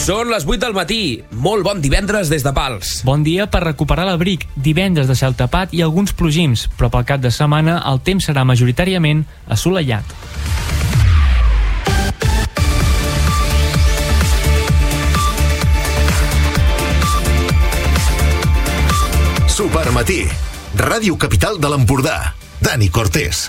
Són les 8 del matí. Molt bon divendres des de Pals. Bon dia per recuperar l'abric. Divendres de cel tapat i alguns plogims, però pel cap de setmana el temps serà majoritàriament assolellat. Supermatí. Ràdio Capital de l'Empordà. Dani Cortés.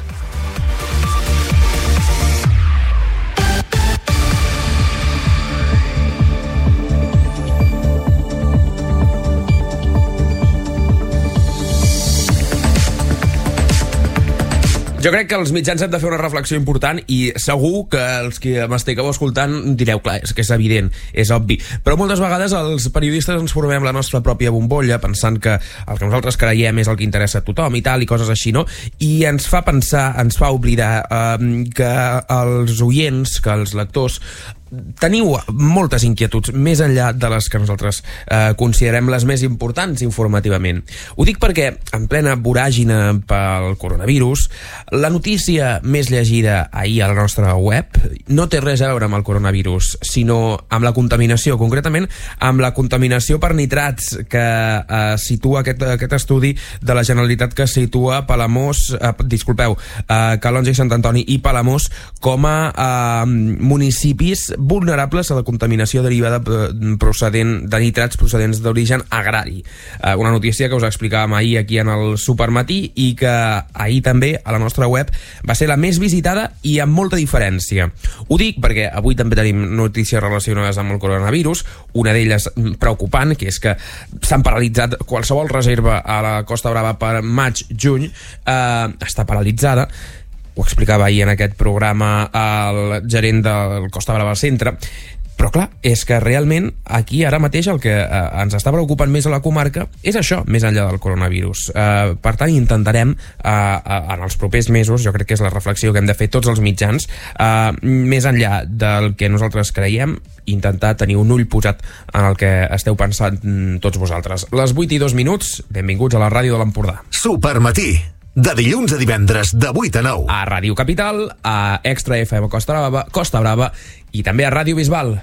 Jo crec que els mitjans hem de fer una reflexió important i segur que els que m'estigueu escoltant direu, clar, és que és evident, és obvi. Però moltes vegades els periodistes ens formem la nostra pròpia bombolla pensant que el que nosaltres creiem és el que interessa a tothom i tal, i coses així, no? I ens fa pensar, ens fa oblidar que els oients, que els lectors teniu moltes inquietuds més enllà de les que nosaltres considerem les més importants informativament. Ho dic perquè en plena voràgine pel coronavirus, la notícia més llegida ahir a la nostra web no té res a veure amb el coronavirus, sinó amb la contaminació, concretament amb la contaminació per nitrats que situa aquest estudi de la Generalitat, que situa Palamós, Calonge i Sant Antoni i Palamós com a municipis vulnerables a la contaminació derivada procedent de nitrats procedents d'origen agrari. Una notícia que us explicàvem ahir aquí en el Supermatí i que ahir també a la nostra web va ser la més visitada i amb molta diferència. Ho dic perquè avui també tenim notícies relacionades amb el coronavirus, una d'elles preocupant, que és que s'han paralitzat qualsevol reserva a la Costa Brava per maig-juny, està paralitzada. Ho explicava ahir en aquest programa el gerent del Costa Brava Centre. Però clar, és que realment aquí ara mateix el que ens està preocupant més a la comarca és això, més enllà del coronavirus. Per tant, intentarem en els propers mesos, jo crec que és la reflexió que hem de fer tots els mitjans, més enllà del que nosaltres creiem, intentar tenir un ull posat en el que esteu pensant tots vosaltres. Les 8:02, benvinguts a la ràdio de l'Empordà. Supermatí. De dilluns a divendres, de 8 a 9. A Ràdio Capital, a Extra FM Costa Brava i també a Ràdio Bisbal.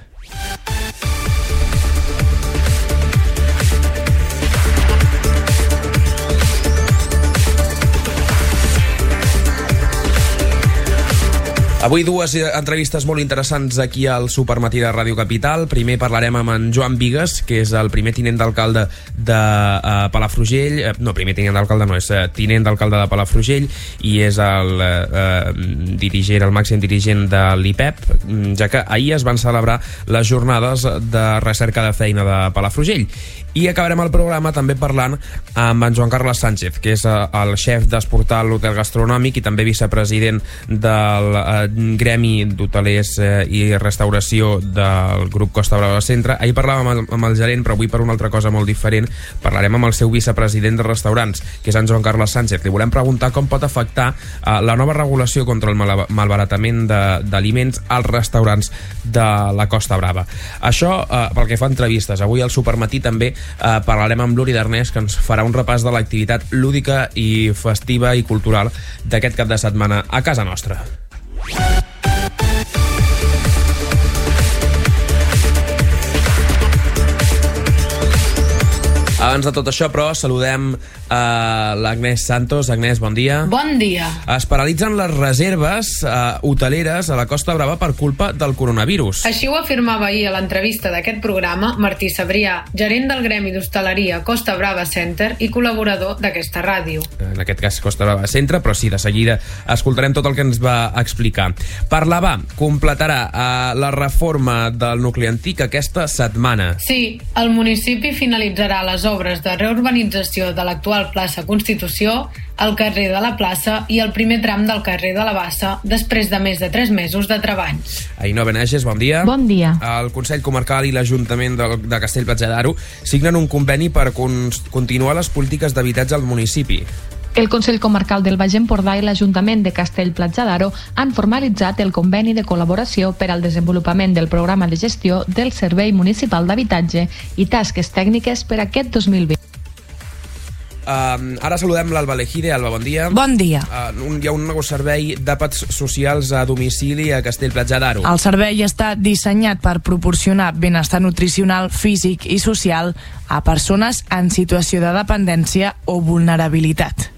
Avui dues entrevistes molt interessants aquí al Supermatí de Ràdio Capital. Primer parlarem amb en Joan Bigues, que és el primer tinent d'alcalde de Palafrugell. No, primer tinent d'alcalde no, és tinent d'alcalde de Palafrugell i és el màxim dirigent de l'IPEP, ja que ahir es van celebrar les jornades de recerca de feina de Palafrugell. I acabarem el programa també parlant amb en Joan Carles Sánchez, que és el xef d'Esportal l'Hotel Gastronòmic i també vicepresident del Gremi d'Hotelers i Restauració del grup Costa Brava Centre. Ahir parlàvem amb el gerent, però avui per una altra cosa molt diferent. Parlarem amb el seu vicepresident de restaurants, que és en Joan Carles Sánchez. Li volem preguntar com pot afectar la nova regulació contra el malbaratament d'aliments als restaurants de la Costa Brava. Això pel que fa a entrevistes. Avui al Supermatí també parlarem amb l'Uri Darnés, que ens farà un repàs de l'activitat lúdica i festiva i cultural d'aquest cap de setmana a casa nostra. Abans de tot això, però, saludem l'Agnès Santos. Agnès, bon dia. Bon dia. Es paralitzen les reserves hoteleres a la Costa Brava per culpa del coronavirus. Així ho afirmava ahir a l'entrevista d'aquest programa Martí Sabrià, gerent del Gremi d'Hostaleria Costa Brava Center i col·laborador d'aquesta ràdio. En aquest cas Costa Brava Centre, però sí, de seguida escoltarem tot el que ens va explicar. Per la va, completarà la reforma del nucli antic aquesta setmana. Sí, el municipi finalitzarà les obres de reurbanització de l'actual plaça Constitució, el carrer de la plaça i el primer tram del carrer de la Bassa després de més de 3 mesos de treballs. Ainhoa Benages, bon dia. Bon dia. El Consell Comarcal i l'Ajuntament de Castell-Platja d'Aro signen un conveni per continuar les polítiques d'habitatge al municipi. El Consell Comarcal del Baix Empordà i l'Ajuntament de Castell-Platja d'Aro han formalitzat el conveni de col·laboració per al desenvolupament del programa de gestió del Servei Municipal d'Habitatge i tasques tècniques per aquest 2020. Ara saludem l'Alba Lejide. Alba, bon dia. Bon dia. Hi ha un nou servei d'àpats socials a domicili a Castellplatja d'Aro. El servei està dissenyat per proporcionar benestar nutricional, físic i social a persones en situació de dependència o vulnerabilitat.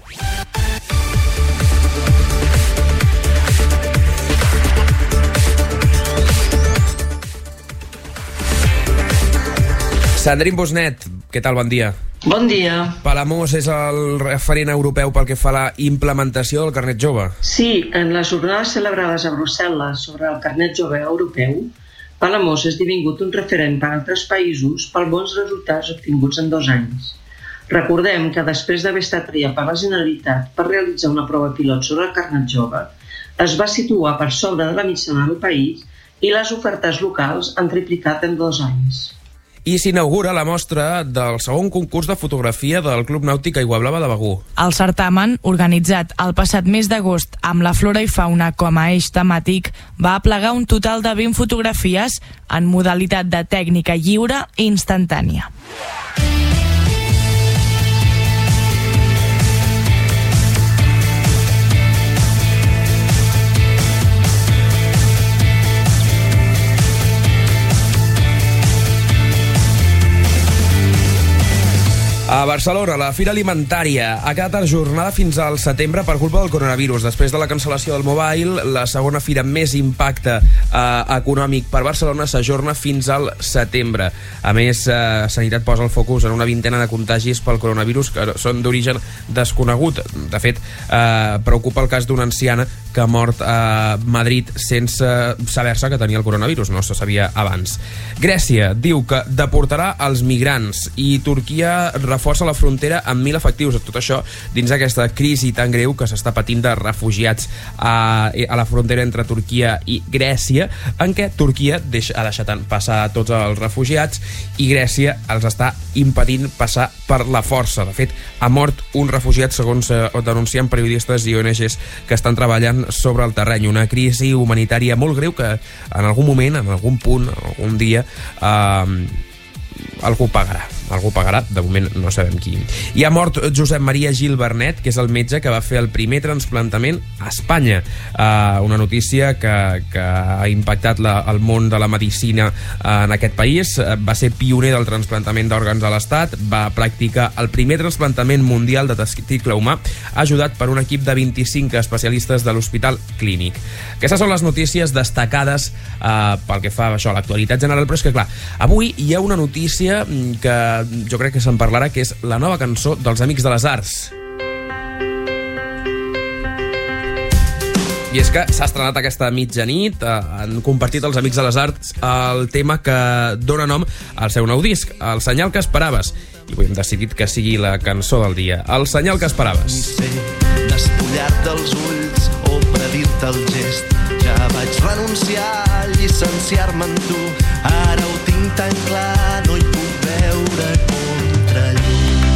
Sandrine Bosnet, què tal? Bon dia. Bon dia. Palamós és el referent europeu pel que fa a la implementació del carnet jove. Sí, en les jornades celebrades a Brussel·les sobre el carnet jove europeu, Palamós ha esdevingut un referent per a altres països pels bons resultats obtinguts en 2 anys. Recordem que després d'haver estat triat per la Generalitat per realitzar una prova pilot sobre el carnet jove, es va situar per sobre de la mitjana del país i les ofertes locals han triplicat en 2 anys. I s'inaugura la mostra del segon concurs de fotografia del Club Nàutic Aiguablava de Begur. El certamen, organitzat el passat mes d'agost amb la flora i fauna com a eix temàtic, va aplegar un total de 20 fotografies en modalitat de tècnica lliure i instantània. A Barcelona, la Fira Alimentària ha quedat ajornada fins al setembre per culpa del coronavirus. Després de la cancel·lació del Mobile, la segona fira més impacte econòmic per Barcelona s'ajorna fins al setembre. A més, Sanitat posa el focus en una vintena de contagis pel coronavirus que són d'origen desconegut. De fet, preocupa el cas d'una anciana que ha mort a Madrid sense saber-se que tenia el coronavirus, no se sabia abans. Grècia diu que deportarà els migrants i Turquia reforça la frontera amb 1.000 efectius. Tot això dins d'aquesta crisi tan greu que s'està patint de refugiats a la frontera entre Turquia i Grècia, en què Turquia ha deixat passar tots els refugiats i Grècia els està impedint passar per la força. De fet, ha mort un refugiat, segons denuncien periodistes i ONGs que estan treballant sobre el terreny. Una crisi humanitària molt greu que en algun moment, en algun punt, algun dia algú pagarà, de moment no sabem qui. I ha mort Josep Maria Gil Bernet, que és el metge que va fer el primer trasplantament a Espanya. Una notícia que ha impactat el món de la medicina en aquest país. Va ser pioner del trasplantament d'òrgans a l'Estat, va practicar el primer trasplantament mundial de testicle humà, ajudat per un equip de 25 especialistes de l'Hospital Clínic. Aquestes són les notícies destacades pel que fa a això, a l'actualitat general, però és que, clar, avui hi ha una notícia que jo crec que se'n parlarà, que és la nova cançó dels Amics de les Arts. I és que s'ha estrenat aquesta mitjanit, han compartit els Amics de les Arts el tema que dona nom al seu nou disc, El senyal que esperaves. I avui hem decidit que sigui la cançó del dia, El senyal que esperaves. Despullar-te els ulls o predir-te el gest. Ja vaig renunciar a llicenciar-me en tu. Ara ho tinc tan clar, no hi puc veure contrallum.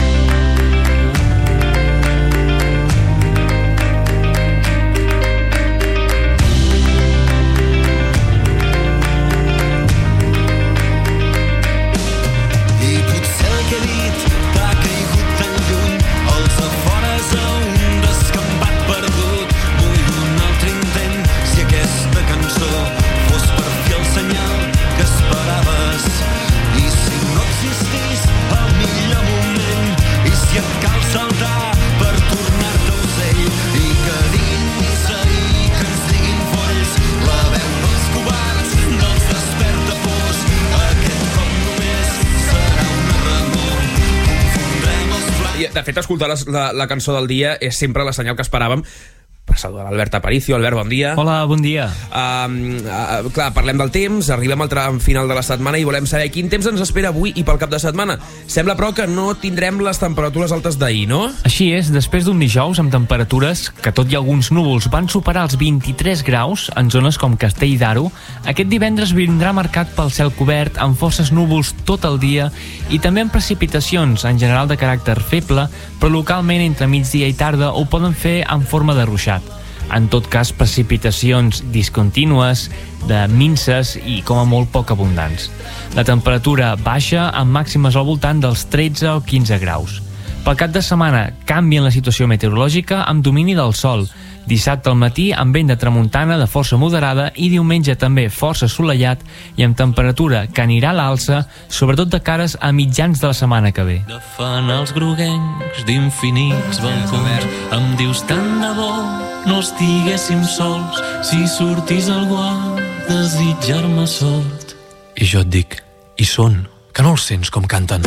I potser el que he dit t'ha caigut tan lluny, els afores a un descampat perdut. Vull un altre intent, si aquesta cançó fos per fi el senyal que esperaves. I si no existís el millor moment, i si et cal saltar per tornar-te ocell, i que dins ahir que ens diguin folls, la veu dels covards, dels despertapors. Aquest cop només serà un error, confondrem els plans. De fet, escoltar la cançó del dia és sempre la senyal que esperàvem. Per saludar l'Albert Aparicio. Albert, bon dia. Hola, bon dia. Clar, parlem del temps, arribem al tram final de la setmana i volem saber quin temps ens espera avui i pel cap de setmana. Sembla, però, que no tindrem les temperatures altes d'ahir, no? Així és, després d'un dijous amb temperatures que, tot i alguns núvols, van superar els 23 graus en zones com Castell d'Aro, aquest divendres vindrà marcat pel cel cobert, amb forces núvols tot el dia i també amb precipitacions, en general de caràcter feble, però localment entre migdia i tarda ho poden fer en forma de ruixat. En tot cas, precipitacions discontínues, de minses i com a molt poc abundants. La temperatura baixa amb màximes al voltant dels 13 o 15 graus. Pel cap de setmana canvien la situació meteorològica amb domini del sol. Dissabte al matí amb vent de tramuntana de força moderada i diumenge també força assolellat i amb temperatura que anirà a l'alça, sobretot de cares a mitjans de la setmana que ve. De fan els groguencs d'infinits balcons. Em dius tant de bo no estiguéssim sols, si sortís algú a desitjar-me sort. I jo et dic, hi són, que no els sents com canten.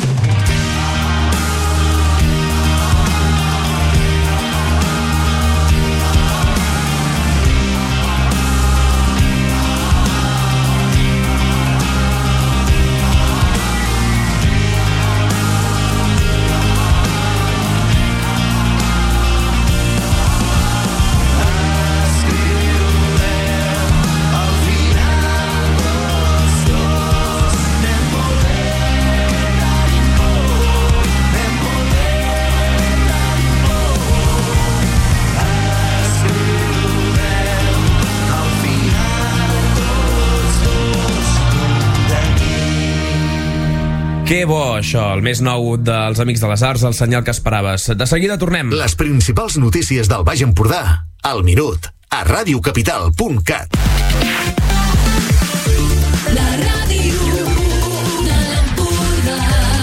Que bo, això, el més nou dels Amics de les Arts, el senyal que esperaves. De seguida tornem. Les principals notícies del Baix Empordà, al minut, a radiocapital.cat. La ràdio de l'Empordà.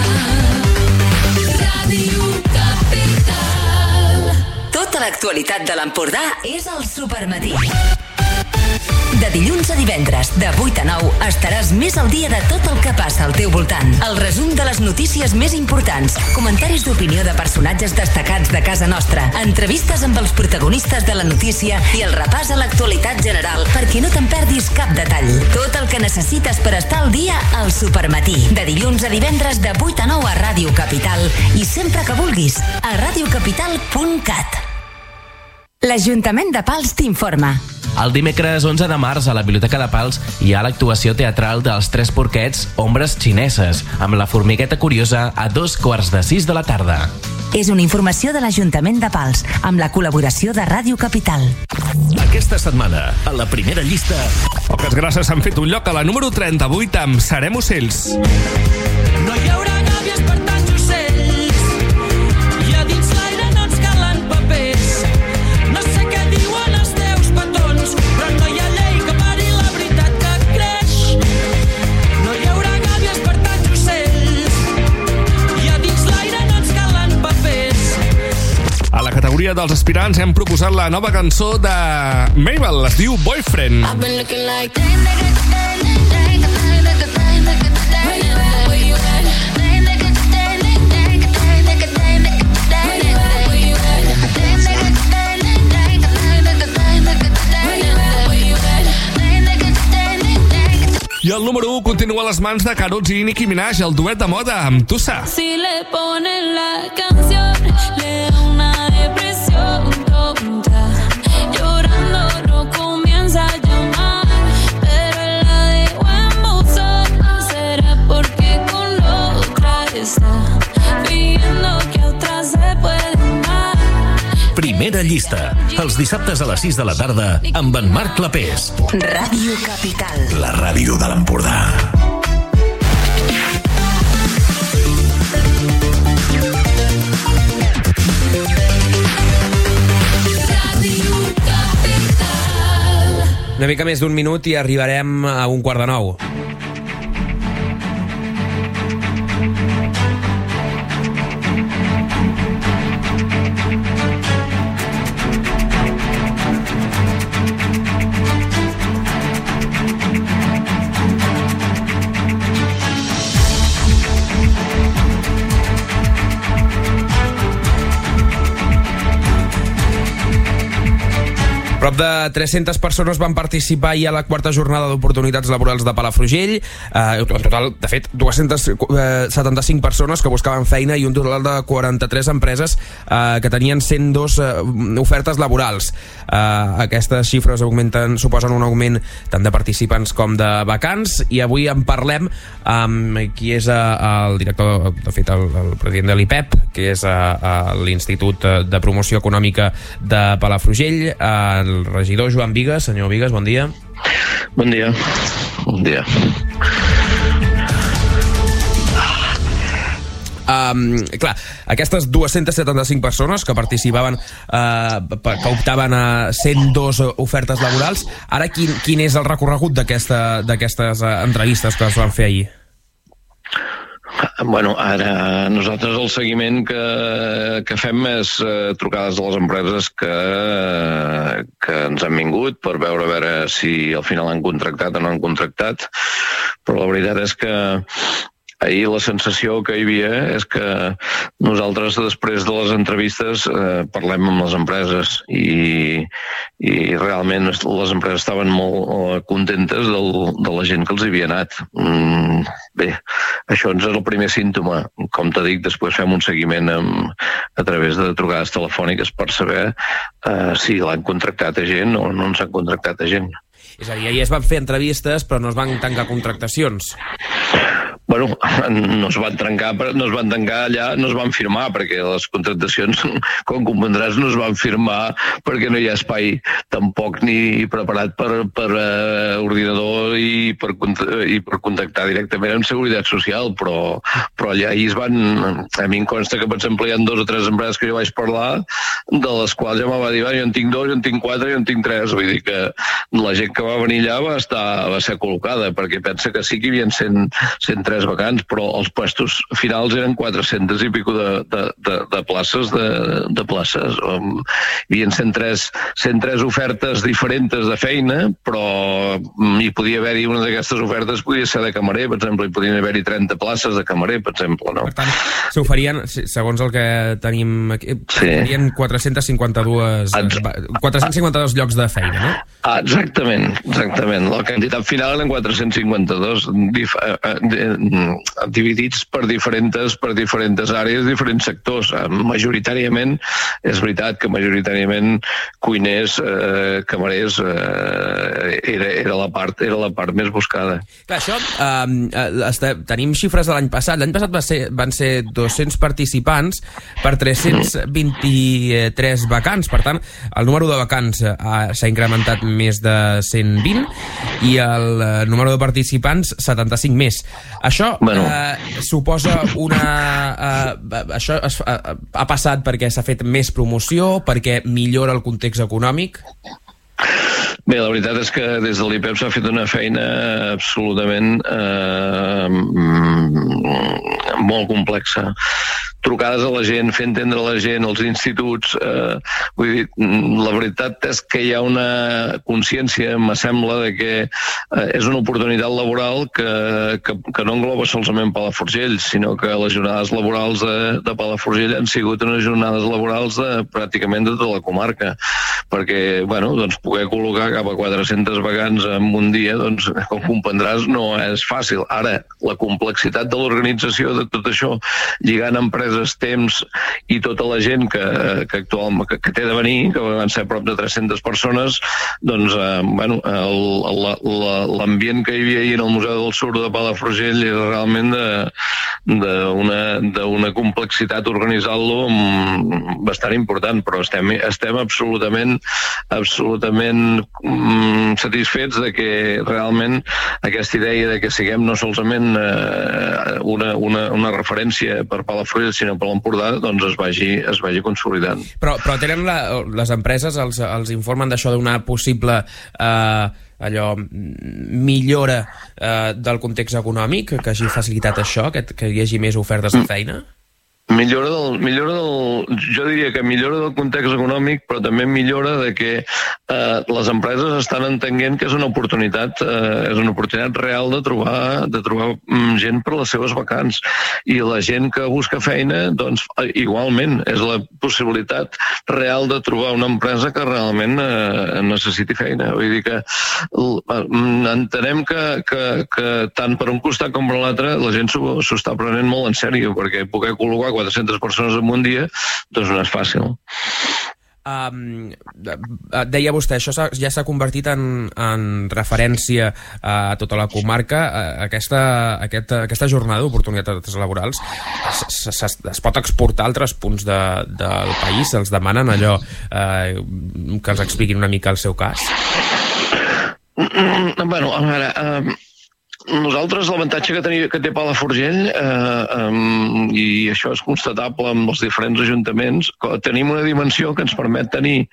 Ràdio Capital. Tota l'actualitat de l'Empordà és al Supermatí. De dilluns a divendres, de 8 a 9, estaràs més al dia de tot el que passa al teu voltant. El resum de les notícies més importants, comentaris d'opinió de personatges destacats de casa nostra, entrevistes amb els protagonistes de la notícia i el repàs a l'actualitat general perquè no te'n perdis cap detall. Tot el que necessites per estar al dia al Supermatí. De dilluns a divendres, de 8 a 9 a Ràdio Capital i sempre que vulguis, a radiocapital.cat. L'Ajuntament de Pals t'informa. El dimecres 11 de març a la Biblioteca de Pals hi ha l'actuació teatral dels Tres Porquets Ombres Xineses, amb la formigueta curiosa a 5:45 de la tarda. És una informació de l'Ajuntament de Pals, amb la col·laboració de Ràdio Capital. Aquesta setmana, a la primera llista... Poques grasses han fet un lloc a la número 38 amb Serem Ocells. No hi haurà gàbies per tants ocells i a dins l'aire no ens calen papers. No sé què diuen els teus petons, però no hi ha llei que pari la veritat que creix. No hi haurà gàbies per tants ocells i a dins l'aire no ens calen papers. A la categoria dels aspirants hem proposat la nova cançó de Mabel, es diu Boyfriend. I've been looking like I el número 1 continua a les mans de Karol G i Nicki Minaj, el duet de moda amb Tusa. Si le ponen la canción, le da una depresión tonta. Llorando no comienza a llamar, pero la dejo en buzón. Será porque con la otra está pidiendo que a otra se puede amar. Primera llista, els dissabtes a les 6 de la tarda, amb en Marc Clapés. Ràdio Capital. La ràdio de l'Empordà. Una mica més d'un minut i arribarem a 8:45. Prop de 300 persones van participar ahir a la quarta jornada d'oportunitats laborals de Palafrugell. En total, de fet, 275 persones que buscaven feina i un total de 43 empreses que tenien 102 ofertes laborals. Aquestes xifres suposen un augment tant de participants com de vacants, i avui en parlem amb qui és el director, de fet el president de l'IPEP, que és l'Institut de Promoció Econòmica de Palafrugell, el regidor Joan Bigues. Senyor Bigues, bon dia. Bon dia. Bon dia. Clar, aquestes 275 persones que participaven, que optaven a 102 ofertes laborals, ara quin és el recorregut d'aquestes entrevistes que es van fer ahir? Bueno, ara nosaltres el seguiment que fem és trucades a les empreses que ens han vingut per veure si al final han contractat o no han contractat, però la veritat és que ahir la sensació que hi havia és que nosaltres després de les entrevistes parlem amb les empreses i realment les empreses estaven molt contentes de la gent que els havia anat. Bé, això ens és el primer símptoma. Com t'he dit, després fem un seguiment a través de trucades telefòniques per saber si l'han contractat a gent o no ens han contractat a gent. És a dir, ahir es van fer entrevistes però no es van tancar contractacions. Bueno, no es van tancar allà, no es van firmar, perquè les contractacions, com comprendràs, no es van firmar perquè no hi ha espai tampoc ni preparat per ordinador i per contactar directament amb Seguretat Social, però allà es van... A mi em consta que, per exemple, hi ha 2 o 3 empreses que jo vaig parlar, de les quals ja me va dir, jo en tinc 2, jo en tinc 4, jo en tinc 3, vull dir que la gent que va venir allà va ser col·locada, perquè pensa que sí que hi havia 103 vacants, però els puestos finals eren 400 i pico de places. Hi havia 103 ofertes diferents de feina, però hi podia haver-hi una d'aquestes ofertes, podia ser de camarer, per exemple, hi podien haver-hi 30 places de camarer, per exemple, no? Per tant, s'oferien, segons el que tenim aquí, s'oferien 452 llocs de feina, no? Exactament. La quantitat final eren 452 dividits per diferents àrees, diferents sectors. Majoritàriament, és veritat que majoritàriament cuiners, camarers, era la part més buscada. Clar, això, tenim xifres de l'any passat. L'any passat van ser 200 participants per 323 vacants. Per tant, el número de vacants s'ha incrementat més de 120 i el número de participants 75 més. Això suposa això ha passat perquè s'ha fet més promoció, perquè millora el context econòmic? Bé, la veritat és que des de l'IPEP s'ha fet una feina absolutament molt complexa. Trucades a la gent, fer entendre a la gent, als instituts. Vull dir, la veritat és que hi ha una consciència, me sembla, de que és una oportunitat laboral que no engloba solament Palafrugell, sinó que les jornades laborals de Palafrugell han sigut unes jornades laborals pràcticament de tota la comarca, perquè, poder col·locar cap a 400 vacants en un dia, com comprendràs, no és fàcil. Ara, la complexitat de l'organització de tot això, lligant empreses, temps i tota la gent que té de venir, que van ser prop de 300 persones, l'ambient que hi havia ahir en el Museu del Sur de Palafrugell és realment d'una complexitat organitzar-lo bastant important, però estem absolutament satisfets de que realment aquesta idea de que siguem no solament una referència per Palafrugell, sinó per l'Empordà, es vagi consolidant. Però tenen les empreses, els informen d'això, d'una possible millora del context econòmic, que hagi facilitat això, que hi hagi més ofertes de feina? Jo diria que millora del context econòmic, però també millora de que les empreses estan entenent que és una oportunitat real de trobar gent per les seves vacants, i la gent que busca feina, igualment és la possibilitat real de trobar una empresa que realment necessiti feina. Vull dir que entenem que tant per un costat com per l'altre la gent s'ho està prenent molt en sèrio, perquè poder col·locar 400 persones en un dia, no és fàcil. Deia vostè, això ja s'ha convertit en referència a tota la comarca. Aquesta jornada d'oportunitats laborals es pot exportar a altres punts del país? Els demanen allò que els expliquin una mica el seu cas? A veure, Nosaltres l'avantatge que té Palafrugell, i això és constatable amb els diferents ajuntaments, tenim una dimensió que ens permet tenir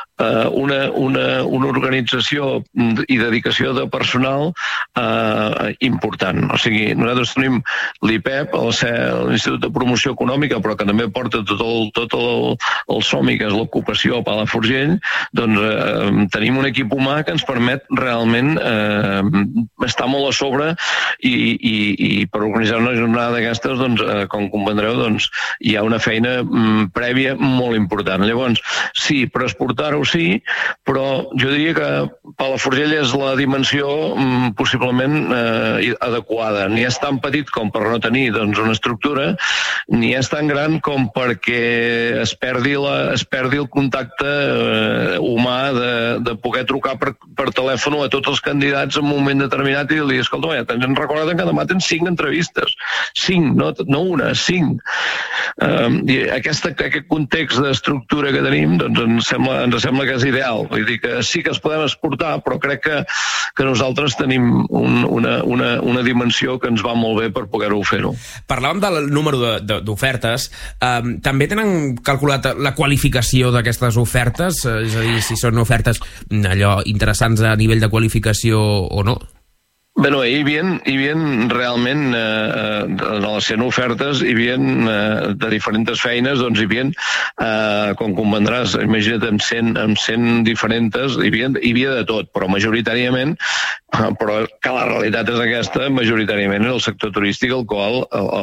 una organització i dedicació de personal important. O sigui, nosaltres tenim l'IPEP, l'Institut de Promoció Econòmica, però que també porta tot el SOMI, que és l'ocupació a Palafrugell. Doncs tenim un equip humà que ens permet realment estar molt a sobre i per organitzar una jornada d'aquestes, doncs, com comprendreu, doncs, hi ha una feina prèvia molt important. Llavors, sí, per exportar-ho sí, però jo diria que Palafrugell és la dimensió possiblement adequada. Ni és tan petit com per no tenir una estructura, ni és tan gran com perquè es perdi el contacte humà de poder trucar per telèfon a tots els candidats en un moment determinat i dir-li, escolta, ja te'n recordat que demà tens 5 entrevistes. 5, no una, 5. I aquest context d'estructura que tenim ens sembla que és ideal. Vull dir que sí que es podem exportar, però crec que nosaltres tenim una dimensió que ens va molt bé per poder-ho fer-ho. Parlàvem del número d'ofertes. També tenen calculat la qualificació d'aquestes ofertes? És a dir, si són ofertes allò interessants a nivell de qualificació o no? Bé, hi havia realment, en les 100 ofertes, hi havia de diferents feines, doncs hi havia, com comprendràs, imagina't, amb 100 diferents, hi havia de tot, però majoritàriament, però que la realitat és aquesta, majoritàriament és el sector turístic el qual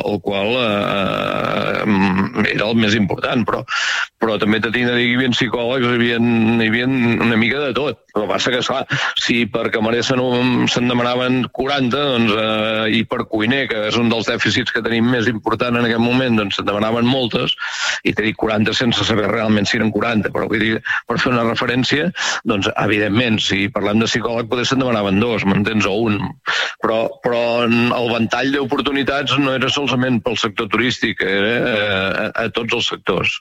era el més important, però també t'he de dir que hi havia psicòlegs, hi havia una mica de tot. El que passa que, esclar, si per camarer se'n demanaven 40, doncs, i per cuiner, que és un dels dèficits que tenim més important en aquest moment, doncs se'n demanaven moltes, i t'he dit 40 sense saber realment si eren 40, però vull dir, per fer una referència, doncs, evidentment, si parlem de psicòleg, potser se'n demanaven 2, m'entens, o 1, però el ventall d'oportunitats no era solament pel sector turístic, era a tots els sectors.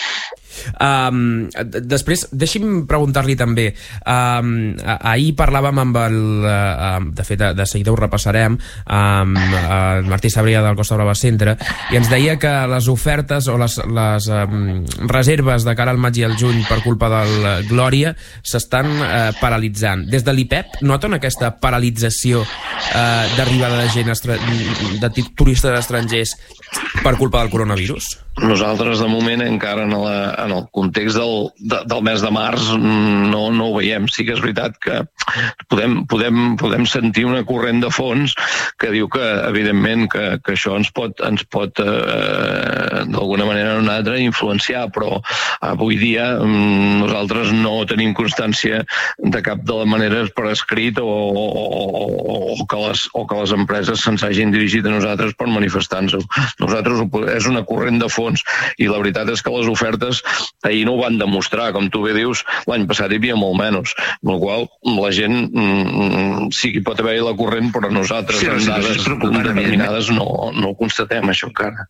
Després, deixi'm preguntar-li també, ahir parlàvem amb de fet, de seguida ho repassarem, amb el Martí Sabrià del Costa Brava Centre, i ens deia que les ofertes o les reserves de cara al maig i al juny per culpa del Glòria s'estan paralitzant. Des de l'IPEP noten aquesta paralització d'arribada de gent, de turistes estrangers per culpa del coronavirus? Nosaltres, de moment, encara en el context del mes de març no ho veiem. Sí que és veritat que podem sentir una corrent de fons que diu que, evidentment, que això ens pot d'alguna manera o una altra influenciar, però avui dia nosaltres no tenim constància de cap de les maneres per escrit o que les empreses se'ns hagin dirigit a nosaltres per manifestar-nos. Nosaltres és una corrent de fons i la veritat és que les ofertes ahir no ho van demostrar, com tu bé dius, l'any passat hi havia molt menys, amb la qual la gent sí que pot haver-hi la corrent, però nosaltres amb dades determinades no ho constatem, això encara.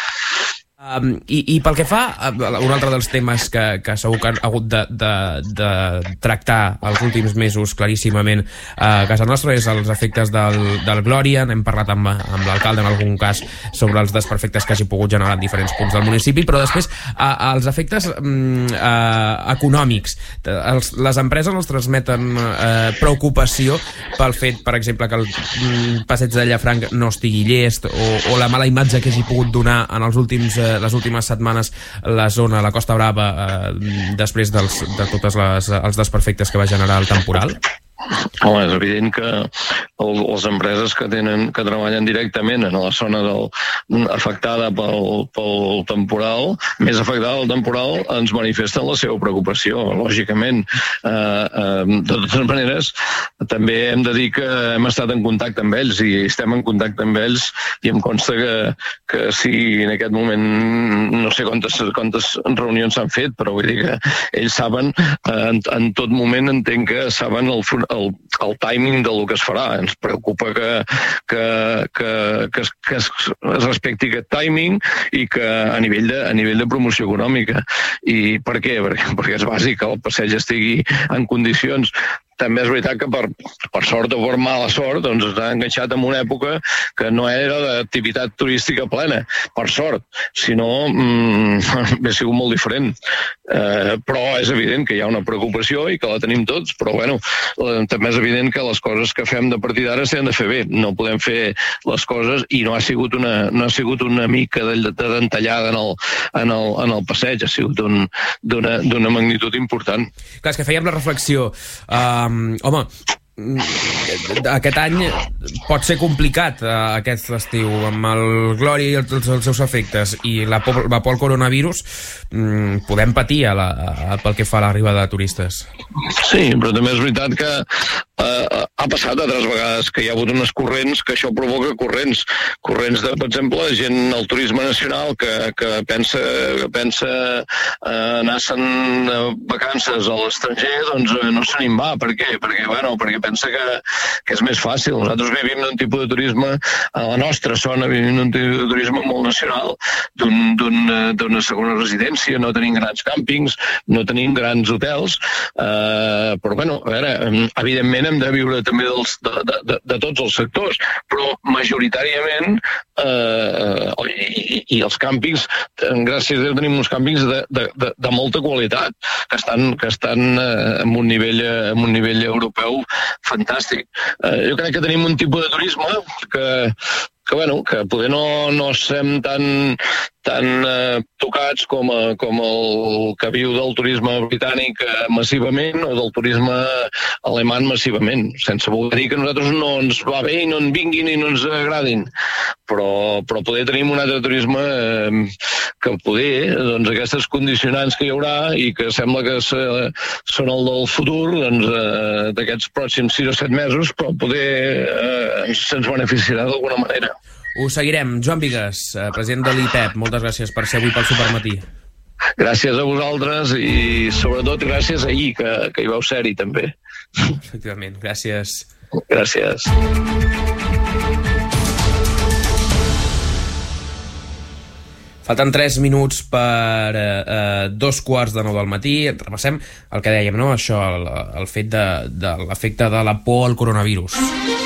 I pel que fa a un altre dels temes que segur que han hagut de tractar els últims mesos claríssimament a casa nostra és els efectes del Glòria. N'hem parlat amb l'alcalde en algun cas sobre els desperfectes que hagi pogut generar en diferents punts del municipi, però després els efectes econòmics. Les empreses ens transmeten preocupació pel fet, per exemple, que el passeig de Llafranc no estigui llest o la mala imatge que hagi pogut donar en les últimes setmanes la zona, la Costa Brava, després de tots els desperfectes que va generar el temporal? Home, és evident que les empreses que treballen directament en la zona afectada pel temporal, més afectada pel temporal, ens manifesten la seva preocupació, lògicament. De totes maneres, també hem de dir que hem estat en contacte amb ells i estem en contacte amb ells i em consta que si en aquest moment no sé quantes reunions s'han fet, però vull dir que ells saben, en tot moment entenc que saben el timing del que es farà. Ens preocupa que es respecti aquest timing i que a nivell de promoció econòmica. I per què? Perquè és bàsic que el passeig estigui en condicions també és veritat que per sort o per mala sort doncs està enganxat en una època que no era d'activitat turística plena, per sort, si no hauria sigut molt diferent. Però és evident que hi ha una preocupació i que la tenim tots, però bueno, també és evident que les coses que fem de partir d'ara s'han de fer bé, no podem fer les coses i no ha sigut una mica de dentellada en el passeig, ha sigut d'una magnitud important. Clar, és que fèiem la reflexió, home, aquest any pot ser complicat aquest estiu amb el Glòria i els seus efectes i la por al coronavirus, podem patir pel que fa a l'arribada de turistes. Sí, però també és veritat que ha passat altres vegades que hi ha hagut unes corrents que això provoca corrents de, per exemple, gent al turisme nacional que pensa anar-se'n de vacances a l'estranger, doncs no se n'hi va. Per què? Perquè pensa que és més fàcil. Nosaltres vivim d'un tipus de turisme, a la nostra zona vivim d'un tipus de turisme molt nacional, d'una segona residència, no tenim grans càmpings, no tenim grans hotels, però bueno, a veure, evidentment hem de viure també de tots els sectors, però majoritàriament i els càmpings, gràcies a Déu tenim uns càmpings de molta qualitat que estan en un nivell europeu fantàstic. Jo crec que tenim un tipus de turisme que poder no estem tan tocats com el que viu del turisme britànic massivament o del turisme alemany massivament, sense voler dir que a nosaltres no ens va bé i no en vinguin i no ens agradin, però poder tenim un altre turisme que poder, doncs aquestes condicionants que hi haurà i que sembla que són el del futur, doncs d'aquests pròxims 6 o 7 mesos, però poder se'ns beneficiarà d'alguna manera. Ho seguirem. Joan Bigues, president de l'IPEP, moltes gràcies per ser avui pel Supermatí. Gràcies a vosaltres i sobretot gràcies a ahir, que hi vau ser-hi també. Efectivament, gràcies. Gràcies. Falten 3 minuts per 2:15 del matí. Repassem el que dèiem, no? Això, el fet de l'efecte de la por al coronavirus.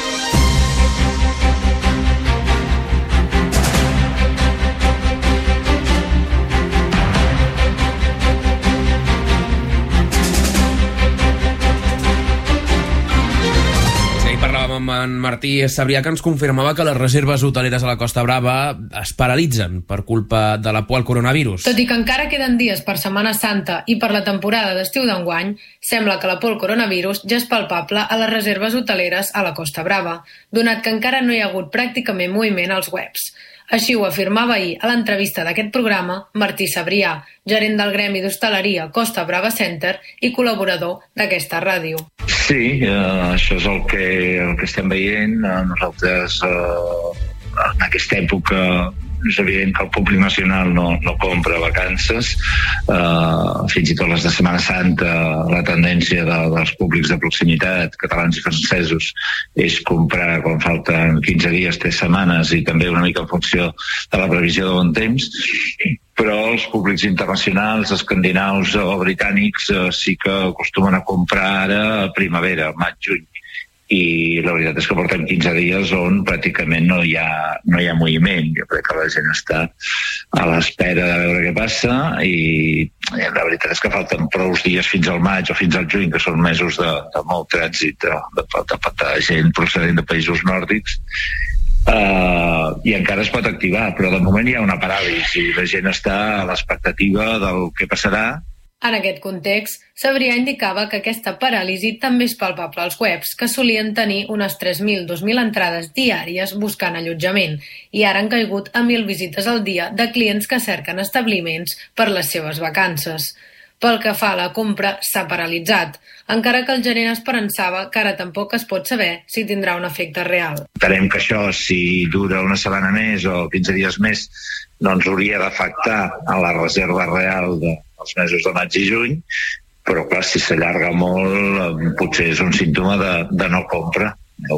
Amb en Martí Sabrià, que ens confirmava que les reserves hoteleres a la Costa Brava es paralitzen per culpa de la por al coronavirus. Tot i que encara queden dies per Setmana Santa i per la temporada d'estiu d'enguany, sembla que la por al coronavirus ja és palpable a les reserves hoteleres a la Costa Brava, donat que encara no hi ha hagut pràcticament moviment als webs. Així ho afirmava ahir a l'entrevista d'aquest programa Martí Sabrià, gerent del Gremi d'Hostaleria Costa Brava Center i col·laborador d'aquesta ràdio. Sí, això és el que estem veient. Nosaltres en aquesta època és evident que el públic nacional no compra vacances, fins i tot les de Setmana Santa la tendència dels públics de proximitat, catalans i francesos, és comprar quan falten 15 dies, 3 setmanes i també una mica en funció de la previsió de bon temps, però els públics internacionals, escandinaus o britànics sí que acostumen a comprar ara a primavera, maig, juny. I la veritat és que portem 15 dies on pràcticament no hi ha moviment. Jo crec que la gent està a l'espera de veure què passa i la veritat és que falten prou dies fins al maig o fins al juny, que són mesos de molt trànsit de gent procedent de països nòrdics, i encara es pot activar, però de moment hi ha una paràlisi. La gent està a l'expectativa del que passarà. En aquest context, Sabrià indicava que aquesta paràlisi també és palpable als webs, que solien tenir unes 3.000-2.000 entrades diàries buscant allotjament, i ara han caigut a 1.000 visites al dia de clients que cerquen establiments per les seves vacances. Pel que fa a la compra, s'ha paralitzat, encara que el gerent esperançava que ara tampoc es pot saber si tindrà un efecte real. Entenem que això, si dura una setmana més o 15 dies més, no ens hauria d'afectar a la reserva real dels mesos de maig i juny, però clar, si s'allarga molt potser és un símptoma de no compra.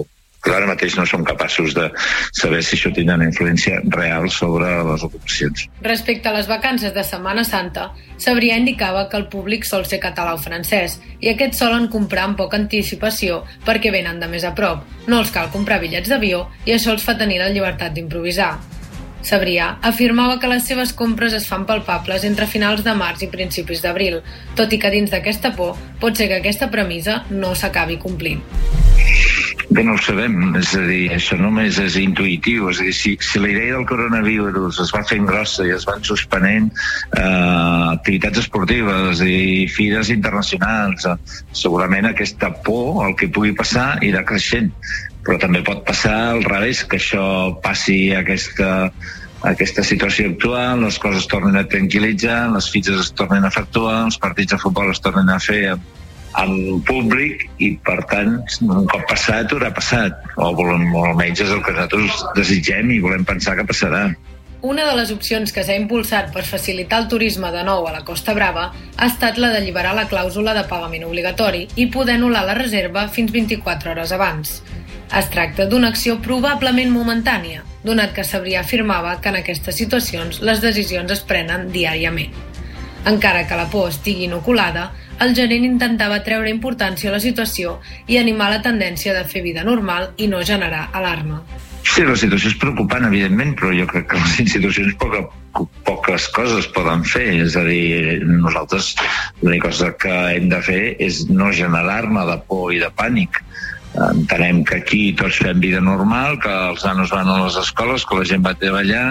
Però ara mateix no som capaços de saber si això tindrà una influència real sobre les ocupacions. Respecte a les vacances de Setmana Santa, Sabrià indicava que el públic sol ser català o francès i aquests solen comprar amb poca anticipació perquè venen de més a prop. No els cal comprar bitllets d'avió i això els fa tenir la llibertat d'improvisar. Sabrià afirmava que les seves compres es fan palpables entre finals de març i principis d'abril, tot i que dins d'aquesta por pot ser que aquesta premissa no s'acabi complint. Bé, no ho sabem, és a dir, això només és intuïtiu, és a dir, si la idea del coronavirus es va fent grossa i es van suspenent activitats esportives i fires internacionals, segurament aquesta por, el que pugui passar, irà creixent. Però també pot passar al revés, que això passi aquesta situació actual, les coses es tornen a tranquil·litzar, les fites es tornen a efectuar, els partits de futbol es tornen a fer amb públic i, per tant, un cop passat, haurà passat. O almenys és el que nosaltres desitgem i volem pensar que passarà. Una de les opcions que s'ha impulsat per facilitar el turisme de nou a la Costa Brava ha estat la d'alliberar la clàusula de pagament obligatori i poder anul·lar la reserva fins 24 hores abans. Es tracta d'una acció probablement momentània, donat que Sabrià afirmava que en aquestes situacions les decisions es prenen diàriament. Encara que la por estigui inoculada, el gerent intentava treure importància a la situació i animar la tendència de fer vida normal i no generar alarma. Sí, la situació és preocupant, evidentment, però jo crec que les institucions poques coses poden fer. És a dir, nosaltres l'única cosa que hem de fer és no generar-ne de por i de pànic. Entenem que aquí tots fem vida normal, que els nanos van a les escoles, que la gent va a treballar,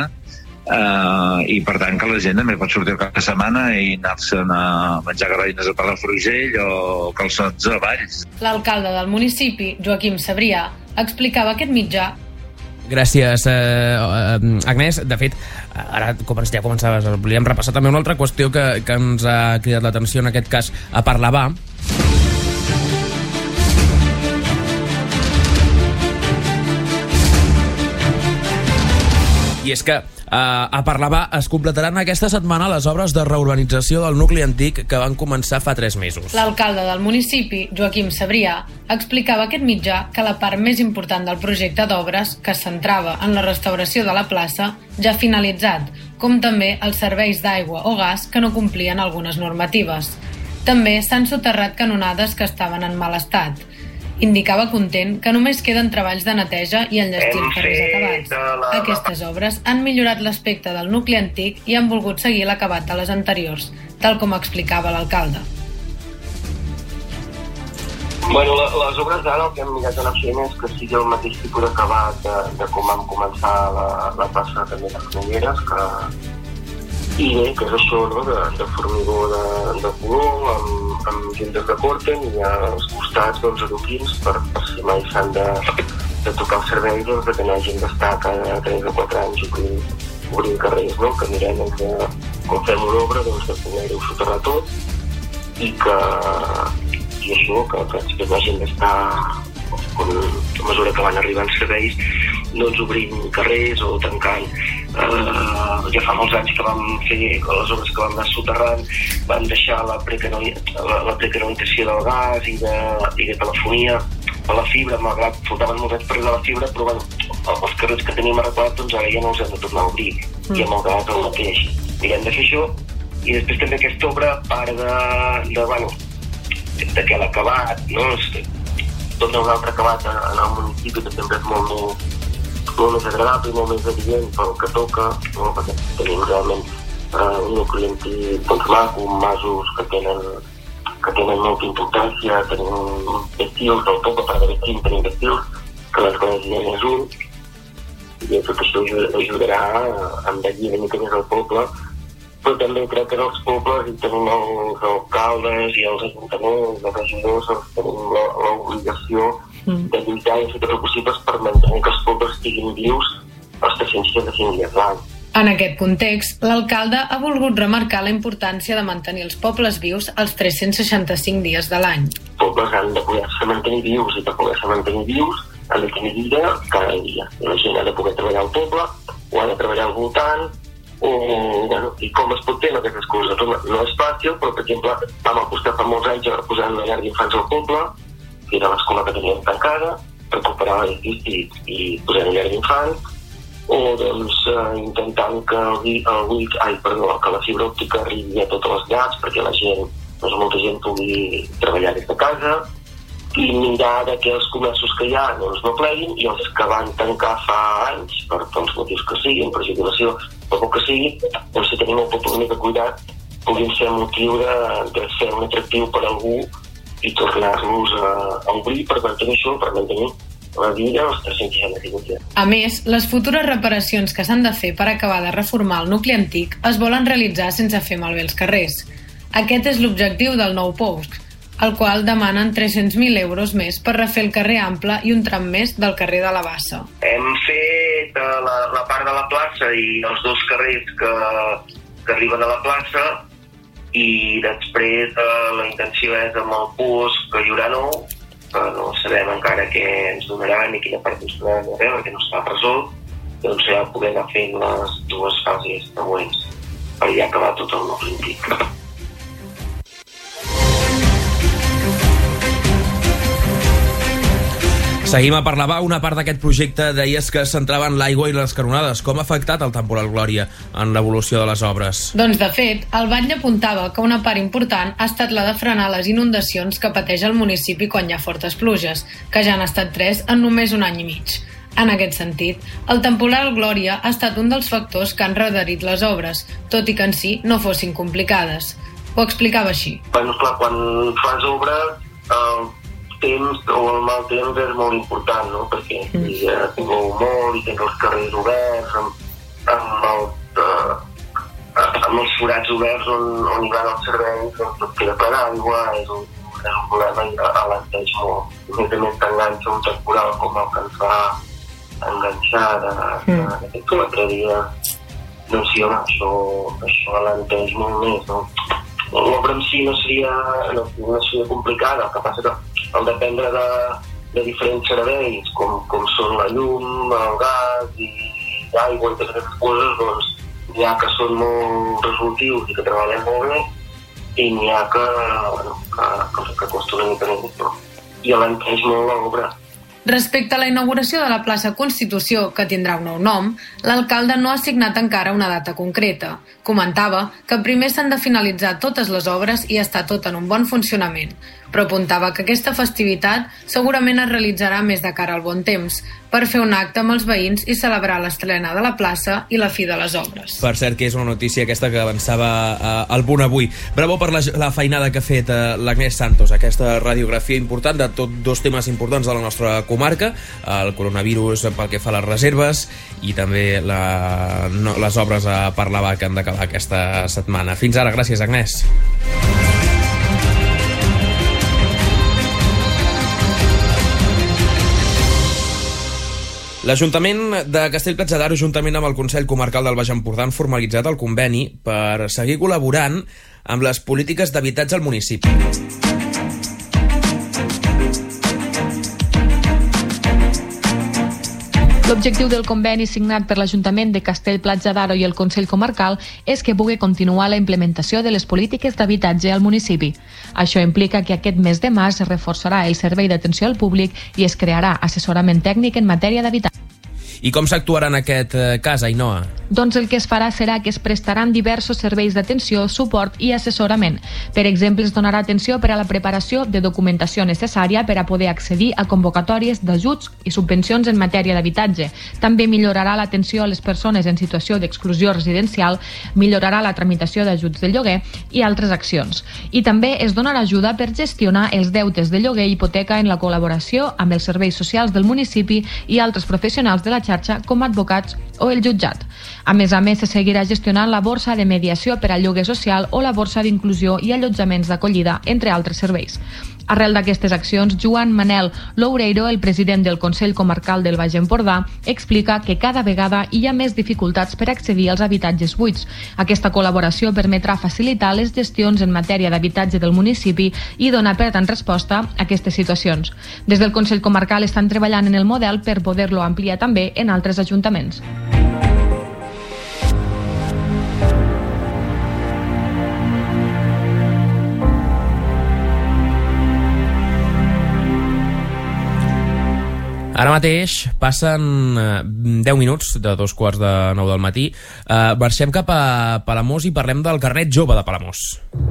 i per tant que la gent també pot sortir al cap de setmana i anar-se'n a menjar garaïnes a Palafrugell o calçots a Valls. L'alcalde del municipi, Joaquim Sabrià, explicava aquest mitjà. Gràcies, Agnès. De fet, ara ja començaves, volíem repassar també una altra qüestió que ens ha cridat l'atenció en aquest cas a Parlavà. I és que a Parlavà es completaran aquesta setmana les obres de reurbanització del nucli antic que van començar fa 3 mesos. L'alcalde del municipi, Joaquim Sabrià, explicava a aquest mitjà que la part més important del projecte d'obres, que es centrava en la restauració de la plaça, ja ha finalitzat, com també els serveis d'aigua o gas que no complien algunes normatives. També s'han soterrat canonades que estaven en mal estat. Indicava content que només queden treballs de neteja i enllestir els carrers acabats. Aquestes obres han millorat l'aspecte del nucli antic i han volgut seguir l'acabat de les anteriors, tal com explicava l'alcalde. Bueno, les obres d'ara el que hem mirat anar fent és que sigui el mateix tipus d'acabat de com vam començar la plaça també de Fonolleres, i bé, que és això, no?, de formigó de color, amb llindes de còrten i als costats, doncs, adoquins per si mai s'han de tocar el servei, doncs, que no hagin d'estar cada 3 o 4 anys obrint carrers, no?, que mirem que quan fem una obra, doncs, de poder-ho soterrar tot i això, que no hagin d'estar, a mesura que van arribant serveis, doncs obrint carrers o tancant. Ja fa molts anys que vam fer les obres que vam anar soterrant, vam deixar la precanalització del gas i de telefonia a la fibra, malgrat faltaven molts anys per arribar a la fibra, però els carrers que teníem arreglat, doncs ara ja no els hem de tornar a obrir, i amb el gas el mateix. Mirem de fer això, i després també aquesta obra part de que l'ha acabat, no? Dona un altre acabat en el municipi que sempre és molt més agradable i molt més evident pel que toca, no? Perquè tenim realment un nucli antic maco, masos que tenen molta importància, tenim vestils del poble, per haver tenim vestils, que l'església és un, i tot això ajudarà a embellir una mica més el poble, però també crec que en els pobles hi tenim els alcaldes i els ajuntaments, els regidors, tenim l'obligació de lluitar i fer tot el possible per mantenir que els pobles estiguin vius els 365 dies l'any. En aquest context, l'alcalde ha volgut remarcar la importància de mantenir els pobles vius els 365 dies de l'any. Els pobles han de poder-se mantenir vius i per poder-se mantenir vius han de tenir vida cada dia. La gent ha de poder treballar al poble o ha de treballar al voltant, i com es pot fer en aquestes coses? No és fàcil, però per exemple vam apostar fa molts anys a posar una llar d'infants al poble, que era l'escola que teníem tancada, recuperar l'edifici i posar en llar d'infants, o doncs intentant que la fibra òptica arribi a totes les llars perquè la gent, doncs molta gent pugui treballar des de casa, i mirar que els comerços que hi ha doncs, no pleguin, i els que van tancar fa anys per els motius que siguin, per jubilació, per poc que sigui, doncs si tenim un poc més de cuidat puguin ser motiu de ser un atractiu per algú i tornar-los a obrir per mantenir això, per mantenir la vida als 365 dies. A més, les futures reparacions que s'han de fer per acabar de reformar el nucli antic es volen realitzar sense fer malbé els carrers. Aquest és l'objectiu del nou POUSC, al qual demanen 300.000 euros més per refer el carrer Ample i un tram més del carrer de la Bassa. Hem fet la part de la plaça i els dos carrers que arriben a la plaça, i després la intenció és amb el POUSC que hi haurà nou, que no sabem encara què ens donarà ni quina part ens donarà, perquè no està resolt, doncs ja poder anar fent les dues fases següents per ja acabar tot el nucli antic. Seguim a parlar. Una part d'aquest projecte deies que es centrava en l'aigua i les canonades. Com ha afectat el temporal Glòria en l'evolució de les obres? Doncs, de fet, el batlle apuntava que una part important ha estat la de frenar les inundacions que pateix el municipi quan hi ha fortes pluges, que ja han estat 3 en només un any i mig. En aquest sentit, el temporal Glòria ha estat un dels factors que han redarit les obres, tot i que en si no fossin complicades. Ho explicava així. Bueno, clar, quan fas obres, temps o el mal temps és molt important, no? Perquè tingueu molt i tens els carrers oberts amb els forats oberts on hi van els serveis, doncs tot queda ple d'aigua, és un problema i alenteix molt. A més t'enganxa un temporal com el que ens va enganxar d'aquest l'altre dia, doncs sí, home, això alenteix molt més, no? L'obra en si no seria complicada, el que passa que al dependre de diferents serveis, com són la llum, el gas i l'aigua i totes aquestes coses, doncs n'hi ha que són molt resolutius i que treballen molt bé, i n'hi ha que costa una mica més, no? I alenteix molt l'obra. Respecte a la inauguració de la plaça Constitució, que tindrà un nou nom, l'alcalde no ha assignat encara una data concreta. Comentava que primer s'han de finalitzar totes les obres i està tot en un bon funcionament, però apuntava que aquesta festivitat segurament es realitzarà més de cara al bon temps, per fer un acte amb els veïns i celebrar l'estrena de la plaça i la fi de les obres. Per cert, que és una notícia aquesta que avançava al punt avui. Bravo per la feinada que ha fet l'Agnès Santos, aquesta radiografia important de dos temes importants de la nostra comarca, el coronavirus pel que fa a les reserves i també les obres a Parlavà que han d'acabar aquesta setmana. Fins ara, gràcies, Agnès. L'Ajuntament de Castell-Platja d'Aro, juntament amb el Consell Comarcal del Baix Empordà, han formalitzat el conveni per seguir col·laborant amb les polítiques d'habitatge al municipi. L'objectiu del conveni signat per l'Ajuntament de Castell-Platja d'Aro i el Consell Comarcal és que pugui continuar la implementació de les polítiques d'habitatge al municipi. Això implica que aquest mes de març es reforçarà el servei d'atenció al públic i es crearà assessorament tècnic en matèria d'habitatge. I com s'actuarà en aquest cas, Ainhoa? Doncs el que es farà serà que es prestaran diversos serveis d'atenció, suport i assessorament. Per exemple, es donarà atenció per a la preparació de documentació necessària per a poder accedir a convocatòries d'ajuts i subvencions en matèria d'habitatge. També millorarà l'atenció a les persones en situació d'exclusió residencial, millorarà la tramitació d'ajuts de lloguer i altres accions. I també es donarà ajuda per gestionar els deutes de lloguer i hipoteca en la col·laboració amb els serveis socials del municipi i altres professionals de la xarxa com advocats o el jutjat. A més, se seguirà gestionant la borsa de mediació per al lloguer social o la borsa d'inclusió i allotjaments d'acollida, entre altres serveis. Arrel d'aquestes accions, Joan Manel Loureiro, el president del Consell Comarcal del Baix Empordà, explica que cada vegada hi ha més dificultats per accedir als habitatges buits. Aquesta col·laboració permetrà facilitar les gestions en matèria d'habitatge del municipi i donar, per tant, resposta a aquestes situacions. Des del Consell Comarcal estan treballant en el model per poder-lo ampliar també en altres ajuntaments. Ara mateix passen 10 minuts de 2:45 del matí. Marxem cap a Palamós i parlem del carnet jove de Palamós.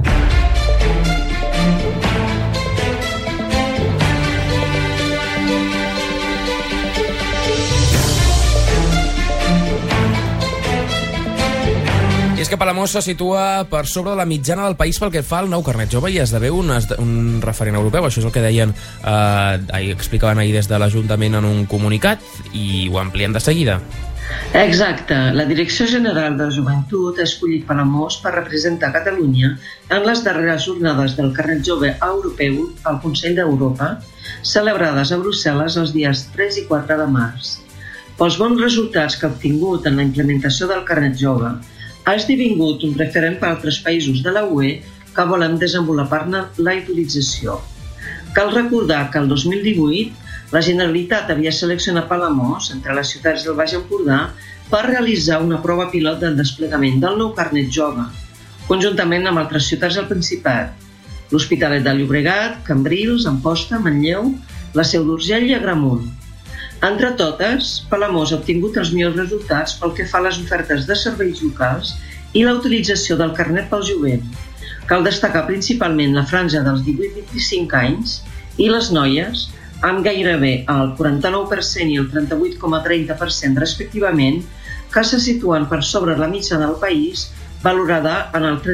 És que Palamós se situa per sobre de la mitjana del país pel que fa al nou carnet jove i esdevé un referent europeu. Això és el que deien, explicaven ahir des de l'Ajuntament en un comunicat, i ho ampliem de seguida. Exacte. La Direcció General de Joventut ha escollit Palamós per representar Catalunya en les darreres jornades del carnet jove europeu al Consell d'Europa, celebrades a Brussel·les els dies 3 i 4 de març. Pels bons resultats que ha obtingut en la implementació del carnet jove, ha esdevingut un referent per a altres països de la UE que volen desenvolupar-ne la utilització. Cal recordar que el 2018 la Generalitat havia seleccionat Palamós, entre les ciutats del Baix Empordà, per realitzar una prova pilot del desplegament del nou carnet jove, conjuntament amb altres ciutats del Principat, l'Hospitalet de Llobregat, Cambrils, Amposta, Manlleu, la Seu d'Urgell i Agramunt. Entre totes, Palamós ha obtingut els millors resultats pel que fa a les ofertes de serveis locals i la utilització del carnet pel jovent. Cal destacar principalment la franja dels 18-25 anys i les noies, amb gairebé el 49% i el 38,30% respectivament, que se situen per sobre la mitjana del país, valorada en el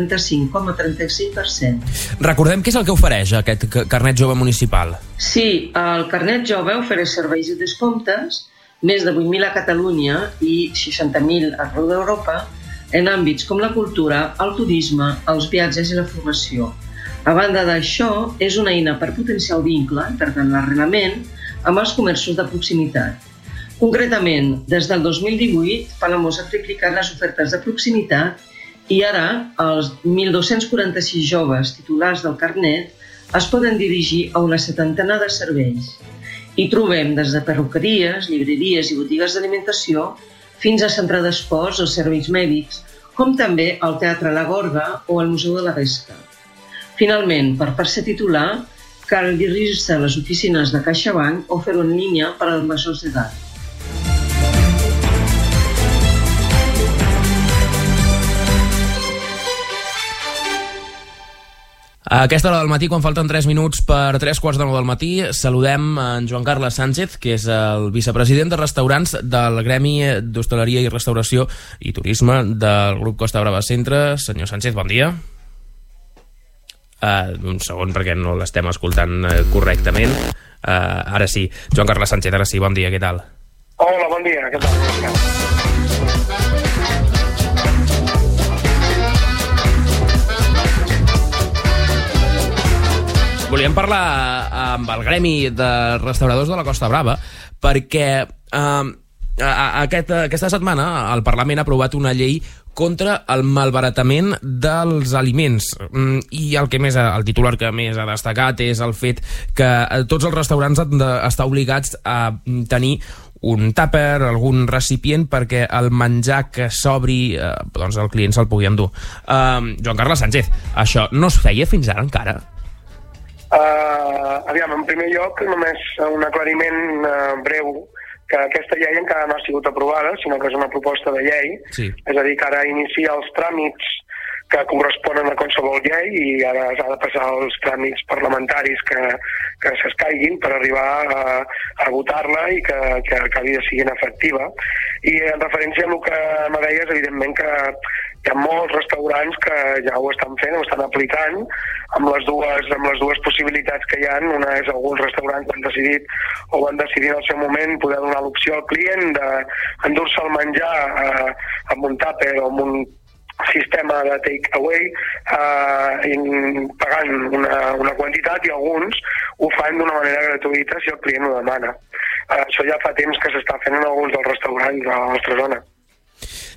35,35%. Recordem què és el que ofereix aquest carnet jove municipal. Sí, el carnet jove ofereix serveis i descomptes, més de 8.000 a Catalunya i 60.000 arreu d'Europa, en àmbits com la cultura, el turisme, els viatges i la formació. A banda d'això, és una eina per potenciar el vincle, per tant l'arrelament, amb els comerços de proximitat. Concretament, des del 2018, Palamós ha triplicat les ofertes de proximitat i ara els 1.246 joves titulars del carnet es poden dirigir a una 70 de serveis. Hi trobem des de perruqueries, llibreries i botigues d'alimentació fins a centre d'esports o serveis mèdics, com també el Teatre La Gorga o el Museu de la Pesca. Finalment, per ser titular, cal dirigir-se a les oficines de CaixaBank o fer-ho en línia per als majors d'edat. A aquesta hora del matí, quan falten 3 minuts per 3:45 del matí, saludem en Joan Carles Sánchez, que és el vicepresident de restaurants del Gremi d'Hostaleria i Restauració i Turisme del grup Costa Brava Centre. Senyor Sánchez, bon dia. Un segon, perquè no l'estem escoltant correctament. Ara sí. Joan Carles Sánchez, ara sí, bon dia, què tal? Hola, bon dia, què tal? Volíem parlar amb el Gremi de Restauradors de la Costa Brava perquè aquesta setmana el Parlament ha aprovat una llei contra el malbaratament dels aliments i el titular que més ha destacat és el fet que tots els restaurants han d'estar obligats a tenir un tàper, algun recipient perquè el menjar que s'obri doncs el client se'l pugui endur. Joan Carles Sánchez, això no es feia fins ara encara? Aviam, en primer lloc, només un aclariment breu, que aquesta llei encara no ha sigut aprovada, sinó que és una proposta de llei, sí. És a dir, que ara inicia els tràmits que corresponen a qualsevol llei i ara s'ha de passar els tràmits parlamentaris que s'escaiguin per arribar a votar-la i que acabi de siguin efectiva. I en referència a el que me deies, evidentment que hi ha molts restaurants que ja ho estan fent, ho estan aplicant, amb les dues possibilitats que hi ha. Una és alguns restaurants han decidit o van decidir en el seu moment poder donar l'opció al client d'endur-se el menjar amb un tàper o amb un sistema de take away pagant una quantitat, i alguns ho fan d'una manera gratuïta si el client ho demana. Això ja fa temps que s'està fent en alguns dels restaurants de la nostra zona.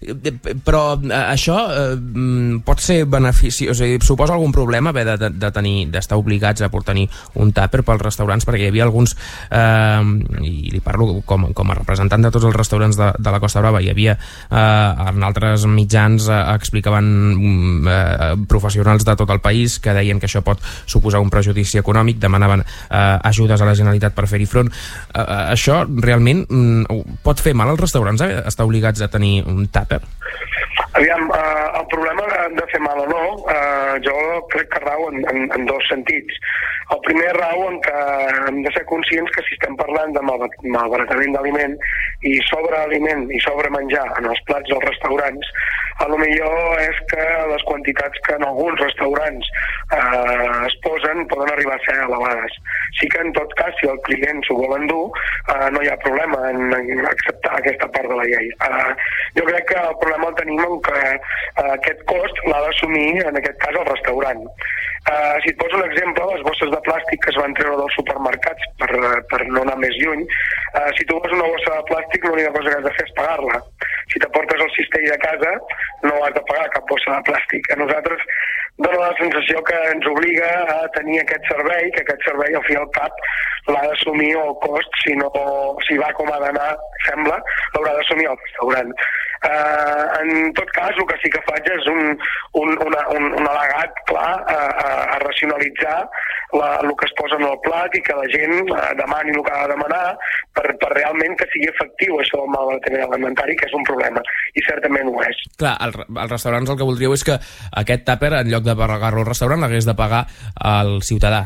Però això pot ser beneficiós, o sigui, suposa algun problema haver d'estar obligats a tenir un tàper pels restaurants, perquè hi havia alguns, i li parlo com a representant de tots els restaurants de la Costa Brava, hi havia en altres mitjans explicaven professionals de tot el país que deien que això pot suposar un prejudici econòmic, demanaven ajudes a la Generalitat per fer-hi front. Això realment pot fer mal als restaurants estar obligats a tenir un tàper? Aviam, el problema de fer mal o no, jo crec que rau en dos sentits. El primer rau en què hem de ser conscients que si estem parlant de malbaratament d'aliment i sobrealiment i sobremenjar en els plats dels restaurants, a lo millor és que les quantitats que en alguns restaurants es posen poden arribar a ser elevades. Sí que en tot cas, si el client s'ho vol endur, no hi ha problema en acceptar aquesta part de la llei. Jo crec que el problema el tenim en que aquest cost l'ha d'assumir, en aquest cas, el restaurant. Si et poso un exemple, les bosses de plàstic que es van treure dels supermercats per no anar més lluny, si tu vols una bossa de plàstic, l'única cosa que has de fer és pagar-la. Si t'aportes el cistell de casa, no has de pagar cap bossa de plàstic. A nosaltres dona la sensació que ens obliga a tenir aquest servei, que aquest servei al fi i al cap l'ha d'assumir el cost, si va com ha d'anar, sembla, l'haurà d'assumir el restaurant. En tot cas, el que sí que faig és un al·legat clar a racionalitzar el que es posa en el plat i que la gent demani el que ha de demanar per realment que sigui efectiu això del malbaratament alimentari, que és un problema, i certament ho és. Clar, als restaurants el que voldríeu és que aquest tàper, en lloc de pagar-lo al restaurant, l'hagués de pagar al ciutadà.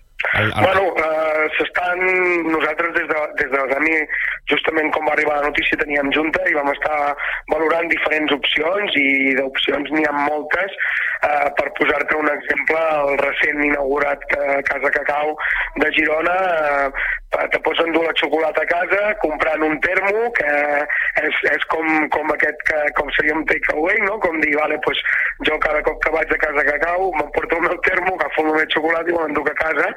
Nosaltres des de l'AMI, justament com va arribar la notícia, teníem junta i vam estar valorant diferents opcions, i d'opcions n'hi ha moltes. Per posar-te un exemple, el recent inaugurat Casa Cacau de Girona, te pots endur la xocolata a casa comprant un termo, que és com seria un takeaway, no? Com dir, vale, pues, jo cada cop que vaig a Casa Cacau m'emporto el meu termo, agafo el meu xocolata i me'l enduc a casa,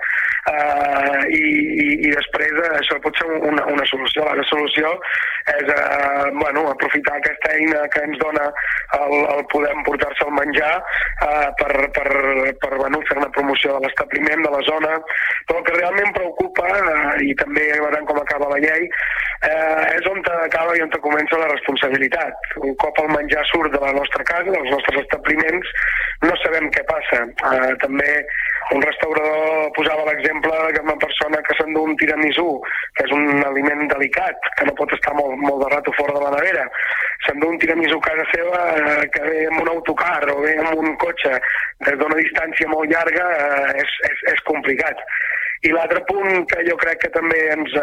i després això pot ser una solució. La solució és aprofitar aquesta eina que ens dona el poder emportar-se el menjar per fer una promoció de l'establiment, de la zona. Però el que realment preocupa, i també veurem com acaba la llei, és on acaba i on comença la responsabilitat. Un cop el menjar surt de la nostra casa, dels nostres establiments, no sabem què passa. També un restaurador posava l'exemple d'una persona que s'endú un tiramisú, que és un aliment delicat, que no pot estar molt de rato fora de la nevera. S'endú un tiramisú a casa seva que ve amb un autocar o ve amb un cotxe des d'una distància molt llarga, és complicat. I l'altre punt que jo crec que també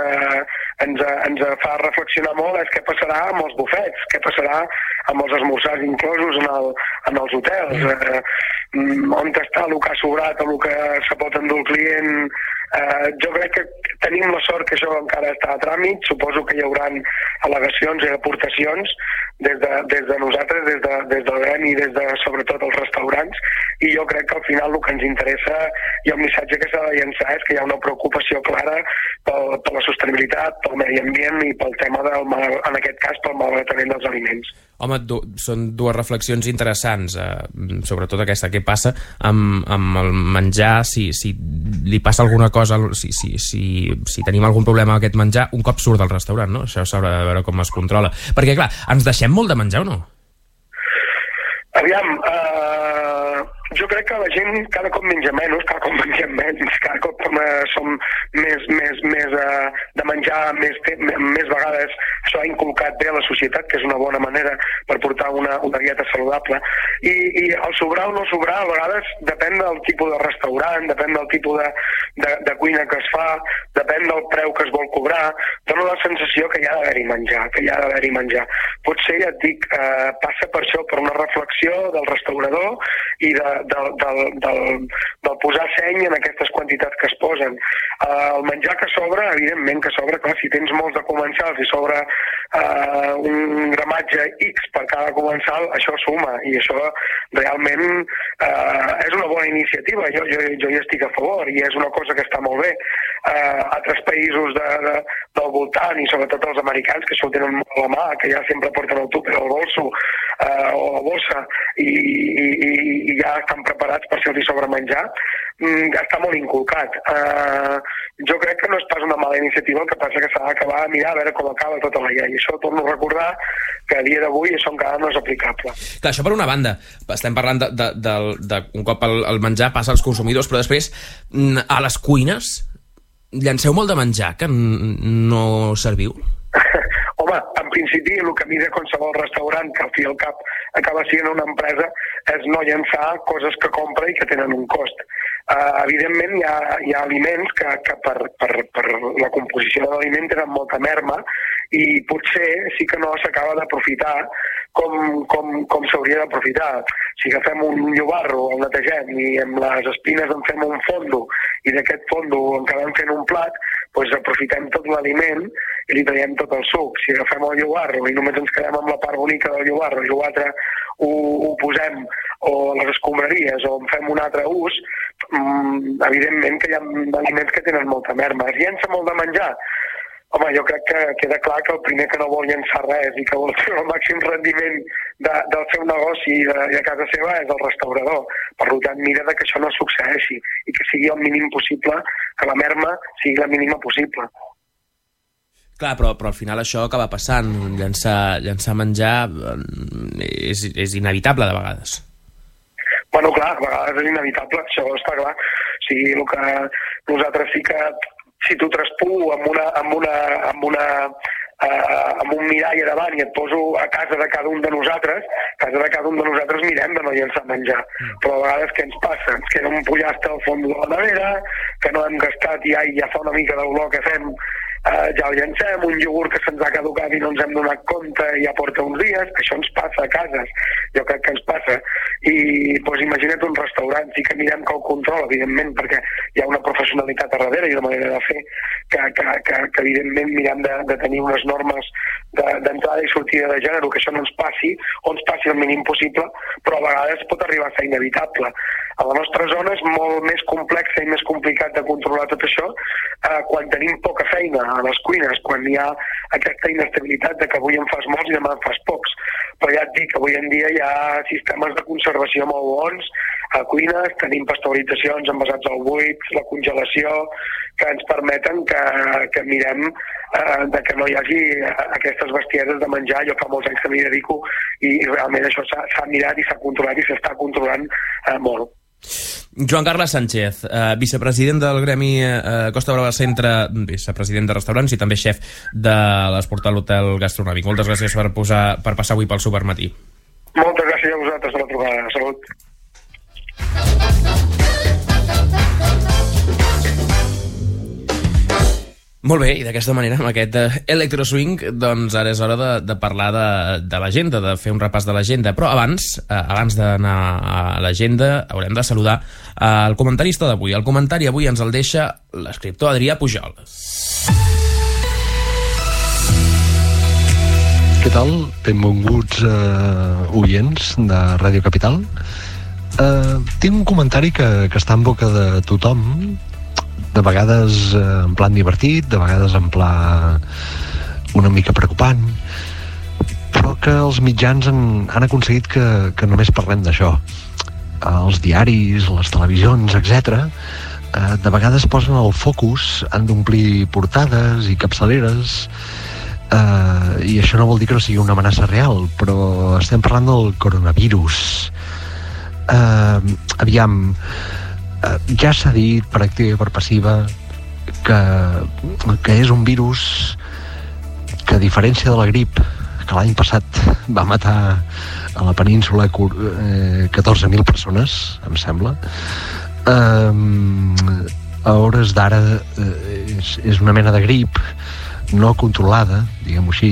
ens fa reflexionar molt és què passarà amb els bufets, què passarà amb els esmorzars inclosos en els hotels, on està el que ha sobrat o el que se pot endur el client. Jo crec que tenim la sort que això encara està a tràmit. Suposo que hi haurà al·legacions i aportacions des de nosaltres, des del gremi i des de sobretot els restaurants, i jo crec que al final el que ens interessa i el missatge que s'ha de llançar és que hi ha una preocupació clara per la sostenibilitat, pel medi ambient i pel tema en aquest cas pel malbaratament dels aliments. Home, són dues reflexions interessants, sobretot aquesta, què passa amb el menjar, si li passa alguna cosa, si tenim algun problema amb aquest menjar un cop surt del restaurant, no? Això s'haurà de veure com es controla, perquè clar, ens deixem molt de menjar o no? Aviam, jo crec que la gent cada cop menja menys, cada cop mengem menys, cada cop som més de menjar més vegades. Això ha inculcat bé a la societat, que és una bona manera per portar una dieta saludable. I el sobrar o no sobrar, a vegades depèn del tipus de restaurant, depèn del tipus de cuina que es fa, depèn del preu que es vol cobrar. Dóna la sensació que hi ha d'haver-hi menjar, Potser, ja et dic, passa per això, per una reflexió del restaurador i del posar seny en aquestes quantitats que es posen. El menjar que sobra, evidentment que sobra, clar, si tens molts de comensals i sobra un gramat percentatge X per cada comensal, això suma, i això realment és una bona iniciativa, jo hi estic a favor, i és una cosa que està molt bé. Altres països del voltant, i sobretot els americans, que això ho tenen molt a la mà, que ja sempre porten el tupper al bolso o la bossa, i ja estan preparats per si els hi sobra menjar, està molt inculcat. Jo crec que no és pas una mala iniciativa, el que passa que s'ha d'acabar a mirar a veure com acaba tota la llei. I això torno a recordar que a dia d'avui això encara no és aplicable. Clar, això per una banda, estem parlant de un cop el menjar passa als consumidors, però després a les cuines llanceu molt de menjar que no serviu? Home, en principi el que mira qualsevol restaurant, que al fi i al cap acaba sent una empresa, és no llançar coses que compra i que tenen un cost. Evidentment hi ha aliments que per la composició de l'aliment tenen molta merma i potser sí que no s'acaba d'aprofitar com s'hauria d'aprofitar. Si agafem un llobarro, el netegem i amb les espines en fem un fondo i d'aquest fondo en acabem fent un plat, doncs aprofitem tot l'aliment i li traiem tot el suc. Si agafem el llobarro i només ens quedem amb la part bonica del llobarro i l'altre ho posem o a les escombraries o en fem un altre ús, evidentment que hi ha aliments que tenen molta merma. Es llença molt de menjar? Home, jo crec que queda clar que el primer que no vol llençar res i que vol treure el màxim rendiment del seu negoci i de casa seva és el restaurador. Per tant, mira que això no succeeixi i que sigui el mínim possible, que la merma sigui la mínima possible. Clar, però al final això acaba passant. Llençar menjar és inevitable de vegades. Bueno, clar, a vegades és inevitable, això està clar. O sigui, el que nosaltres sí que, si tu traspuo amb un mirall a davant i et poso a casa de cada un de nosaltres, mirem de no llençar menjar. Però a vegades què ens passa? Ens queda un pollastre al fons de la nevera, que no hem gastat i ja fa una mica d'olor que fem, ja el llancem, un iogurt que se'ns ha caducat i no ens hem donat compte i ja porta uns dies, això ens passa a cases, jo crec que ens passa. I doncs imagina't un restaurant, sí que mirem que el control, evidentment, perquè hi ha una professionalitat a darrere i una manera de fer que evidentment mirem de tenir unes normes d'entrada i sortida de gènere, que això no ens passi o ens passi el mínim possible, però a vegades pot arribar a ser inevitable. A la nostra zona és molt més complexa i més complicat de controlar tot això quan tenim poca feina a les cuines, quan hi ha aquesta inestabilitat de que avui en fas molts i demà en fas pocs. Però ja et dic, avui en dia hi ha sistemes de conservació molt bons a cuines, tenim pasteuritzacions envasats al buit, la congelació, que ens permeten que mirem de que no hi hagi aquestes bestieses de menjar. Jo fa molts anys que m'hi dedico i realment això s'ha mirat i s'ha controlat i s'està controlant molt. Joan Carles Sánchez, vicepresident del Gremi Costa Brava Centre, vicepresident de restaurants i també xef de l'Esportal Hotel Gastronòmic. Moltes gràcies per passar avui pel Supermatí. Moltes gràcies a vosaltres per la trobada. Salut. Molt bé, i d'aquesta manera, amb aquest Electro Swing, doncs ara és hora de parlar de l'agenda, de fer un repàs de l'agenda. Però abans d'anar a l'agenda, haurem de saludar el comentarista d'avui. El comentari avui ens el deixa l'escriptor Adrià Pujol. Què tal? Benvinguts oients de Ràdio Capital. Tinc un comentari que està en boca de tothom, de vegades en plan divertit, de vegades en plan una mica preocupant, però que els mitjans han aconseguit que només parlem d'això. Els diaris, les televisions, etc., de vegades posen el focus, han d'omplir portades i capçaleres, i això no vol dir que no sigui una amenaça real, però estem parlant del coronavirus. Aviam, ja s'ha dit per activa i per passiva que és un virus que, a diferència de la grip, que l'any passat va matar a la península 14.000 persones, em sembla, a hores d'ara és una mena de grip no controlada, diguem-ho així,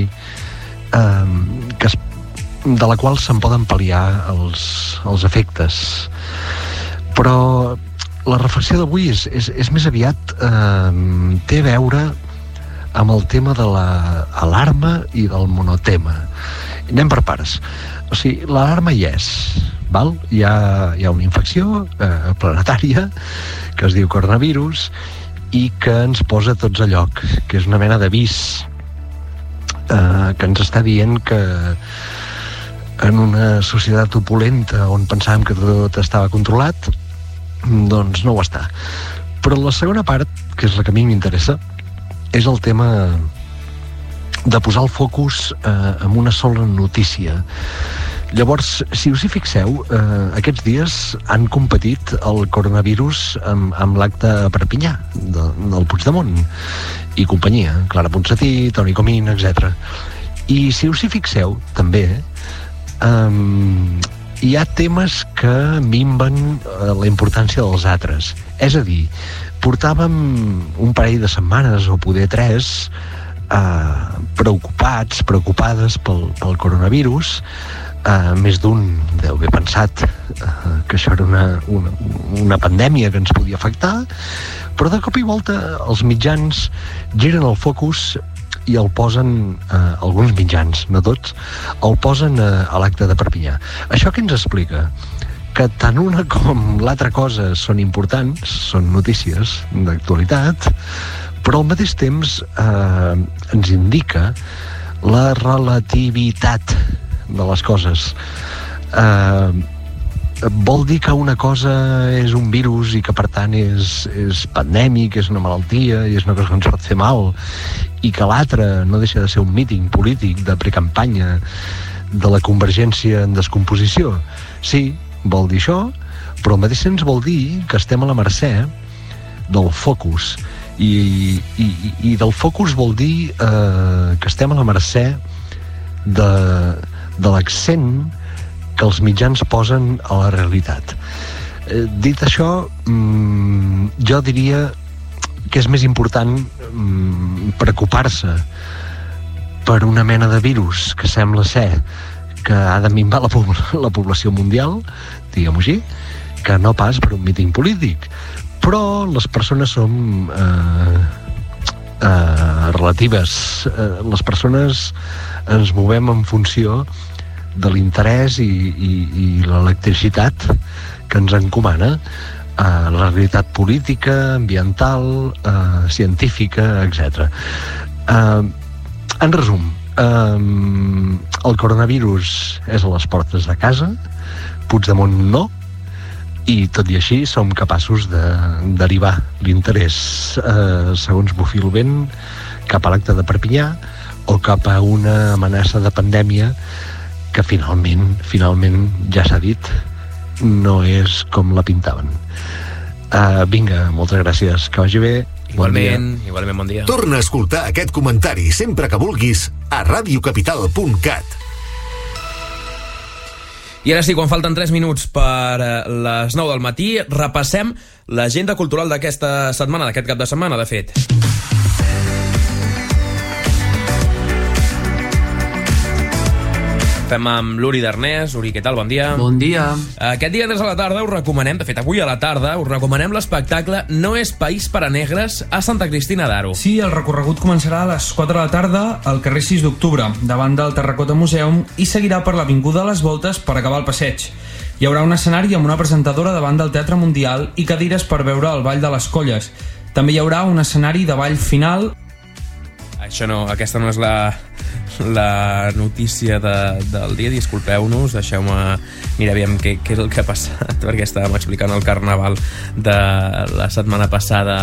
de la qual se'n poden pal·liar els efectes. Però la reflexió d'avui és més aviat té a veure amb el tema de l'alarma i del monotema. anem per parts. O sigui, l'alarma hi és, val? Hi ha una infecció planetària que es diu coronavirus i que ens posa tots a lloc, que és una mena d'avís que ens està dient que en una societat opulenta on pensàvem que tot estava controlat, doncs no ho està. Però la segona part, que és la que a mi m'interessa, és el tema de posar el focus en una sola notícia. Llavors, si us hi fixeu, aquests dies han competit el coronavirus amb l'acte a Perpinyà del Puigdemont i companyia, Clara Ponsatí, Toni Comín, etc. I si us hi fixeu, també, hi ha temes que minven la importància dels altres. És a dir, portàvem un parell de setmanes, o poder 3, preocupades pel coronavirus. Més d'un deu haver pensat que això era una pandèmia que ens podia afectar, però de cop i volta els mitjans giren el focus i el posen, alguns mitjans, no tots, el posen a l'acte de Perpinyà. Això què ens explica? Que tant una com l'altra cosa són importants, són notícies d'actualitat, però al mateix temps ens indica la relativitat de les coses. Vol dir que una cosa és un virus i que per tant és pandèmic, és una malaltia i és una cosa que ens pot fer mal, i que l'altra no deixa de ser un míting polític de precampanya de la Convergència en descomposició. Sí, vol dir això, però al mateix temps vol dir que estem a la mercè del focus, i del focus vol dir que estem a la mercè de l'accent que els mitjans posen a la realitat. Dit això, jo diria que és més important preocupar-se per una mena de virus que sembla ser que ha de minvar la població mundial, diguem-ho així, que no pas per un míting polític. Però les persones som relatives. Les persones ens movem en funció de l'interès i l'electricitat que ens encomana la realitat política, ambiental, científica, etc. En resum, el coronavirus és a les portes de casa, Puigdemont no, i tot i així som capaços de derivar l'interès, segons bufi el vent, cap a l'acte de Perpinyà o cap a una amenaça de pandèmia que finalment ja s'ha dit, no és com la pintaven. Vinga, moltes gràcies, que vagi bé. Igualment, bon dia. Torna a escoltar aquest comentari sempre que vulguis a radiocapital.cat. I ara sí, quan falten 3 minuts per les 9 del matí, repassem l'agenda cultural d'aquesta setmana, d'aquest cap de setmana, de fet. Fem amb l'Uri Darnès. Uri, què tal? Bon dia. Bon dia. Aquest divendres a la tarda us recomanem, de fet avui a la tarda, us recomanem l'espectacle No és país per a negres a Santa Cristina d'Aro. Sí, el recorregut començarà a les 4 de la tarda al carrer 6 d'octubre, davant del Terracota Museum, i seguirà per l'Avinguda de les Voltes per acabar el passeig. Hi haurà un escenari amb una presentadora davant del Teatre Mundial i cadires per veure el Ball de les Colles. També hi haurà un escenari de ball final. Això no, aquesta no és la notícia del dia, disculpeu-nos, deixeu-me mirar aviam què és el que ha passat, perquè estàvem explicant el carnaval de la setmana passada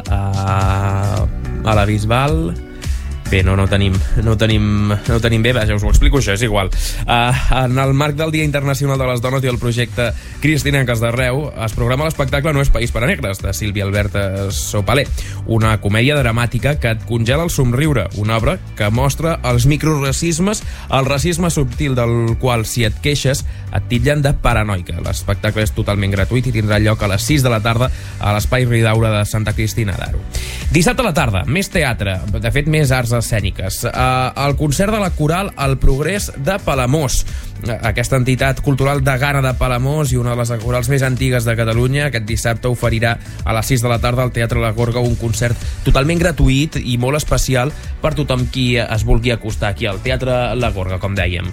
a la Bisbal. Bé, no tenim bé, vaja, us ho explico, això és igual. En el marc del Dia Internacional de les Dones i el projecte Cristinenques d'Arreu es programa l'espectacle No és país per a negres, de Sílvia Alberta Sopaler, una comèdia dramàtica que et congela el somriure, una obra que mostra els microracismes, el racisme subtil del qual, si et queixes, et titllen de paranoica. L'espectacle és totalment gratuït i tindrà lloc a les 6 de la tarda a l'Espai Ridaura de Santa Cristina d'Aro. Dissabte a la tarda, més teatre, de fet més arts escèniques. El concert de la coral El Progrés de Palamós. Aquesta entitat cultural de Gana de Palamós i una de les corals més antigues de Catalunya aquest dissabte oferirà a les 6 de la tarda al Teatre La Gorga un concert totalment gratuït i molt especial per tothom qui es vulgui acostar aquí al Teatre La Gorga, com dèiem.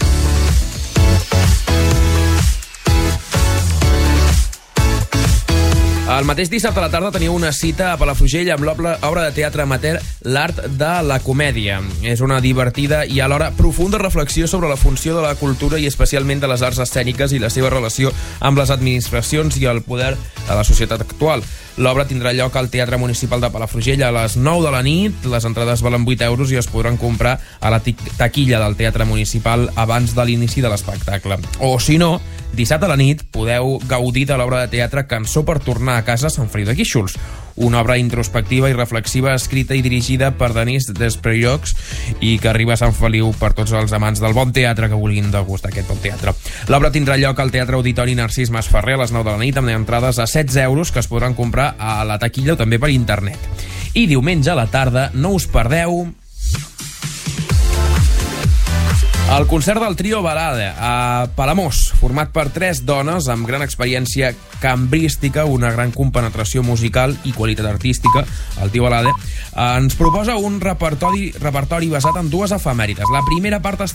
El mateix dissabte a la tarda teniu una cita a Palafrugell amb l'obra de teatre amateur L'Art de la Comèdia. És una divertida i alhora profunda reflexió sobre la funció de la cultura i especialment de les arts escèniques i la seva relació amb les administracions i el poder de la societat actual. L'obra tindrà lloc al Teatre Municipal de Palafrugell a les 9 de la nit. Les entrades valen 8 euros i es podran comprar a la taquilla del Teatre Municipal abans de l'inici de l'espectacle. O, si no, dissabte a la nit podeu gaudir de l'obra de teatre Cançó per tornar a casa, Sant Feliu de Guíxols, una obra introspectiva i reflexiva escrita i dirigida per Denis Despreyocs i que arriba a Sant Feliu per tots els amants del bon teatre que vulguin degustar aquest bon teatre. L'obra tindrà lloc al Teatre Auditori Narcís Masferrer a les 9 de la nit amb entrades a 16 euros que es podran comprar a la taquilla o també per internet. I diumenge a la tarda no us perdeu el concert del trio Balada a Palamós, format per 3 dones amb gran experiència cambrística, una gran compenetració musical i qualitat artística. El trio Balada ens proposa un repertori basat en 2 efemèrides. La primera part està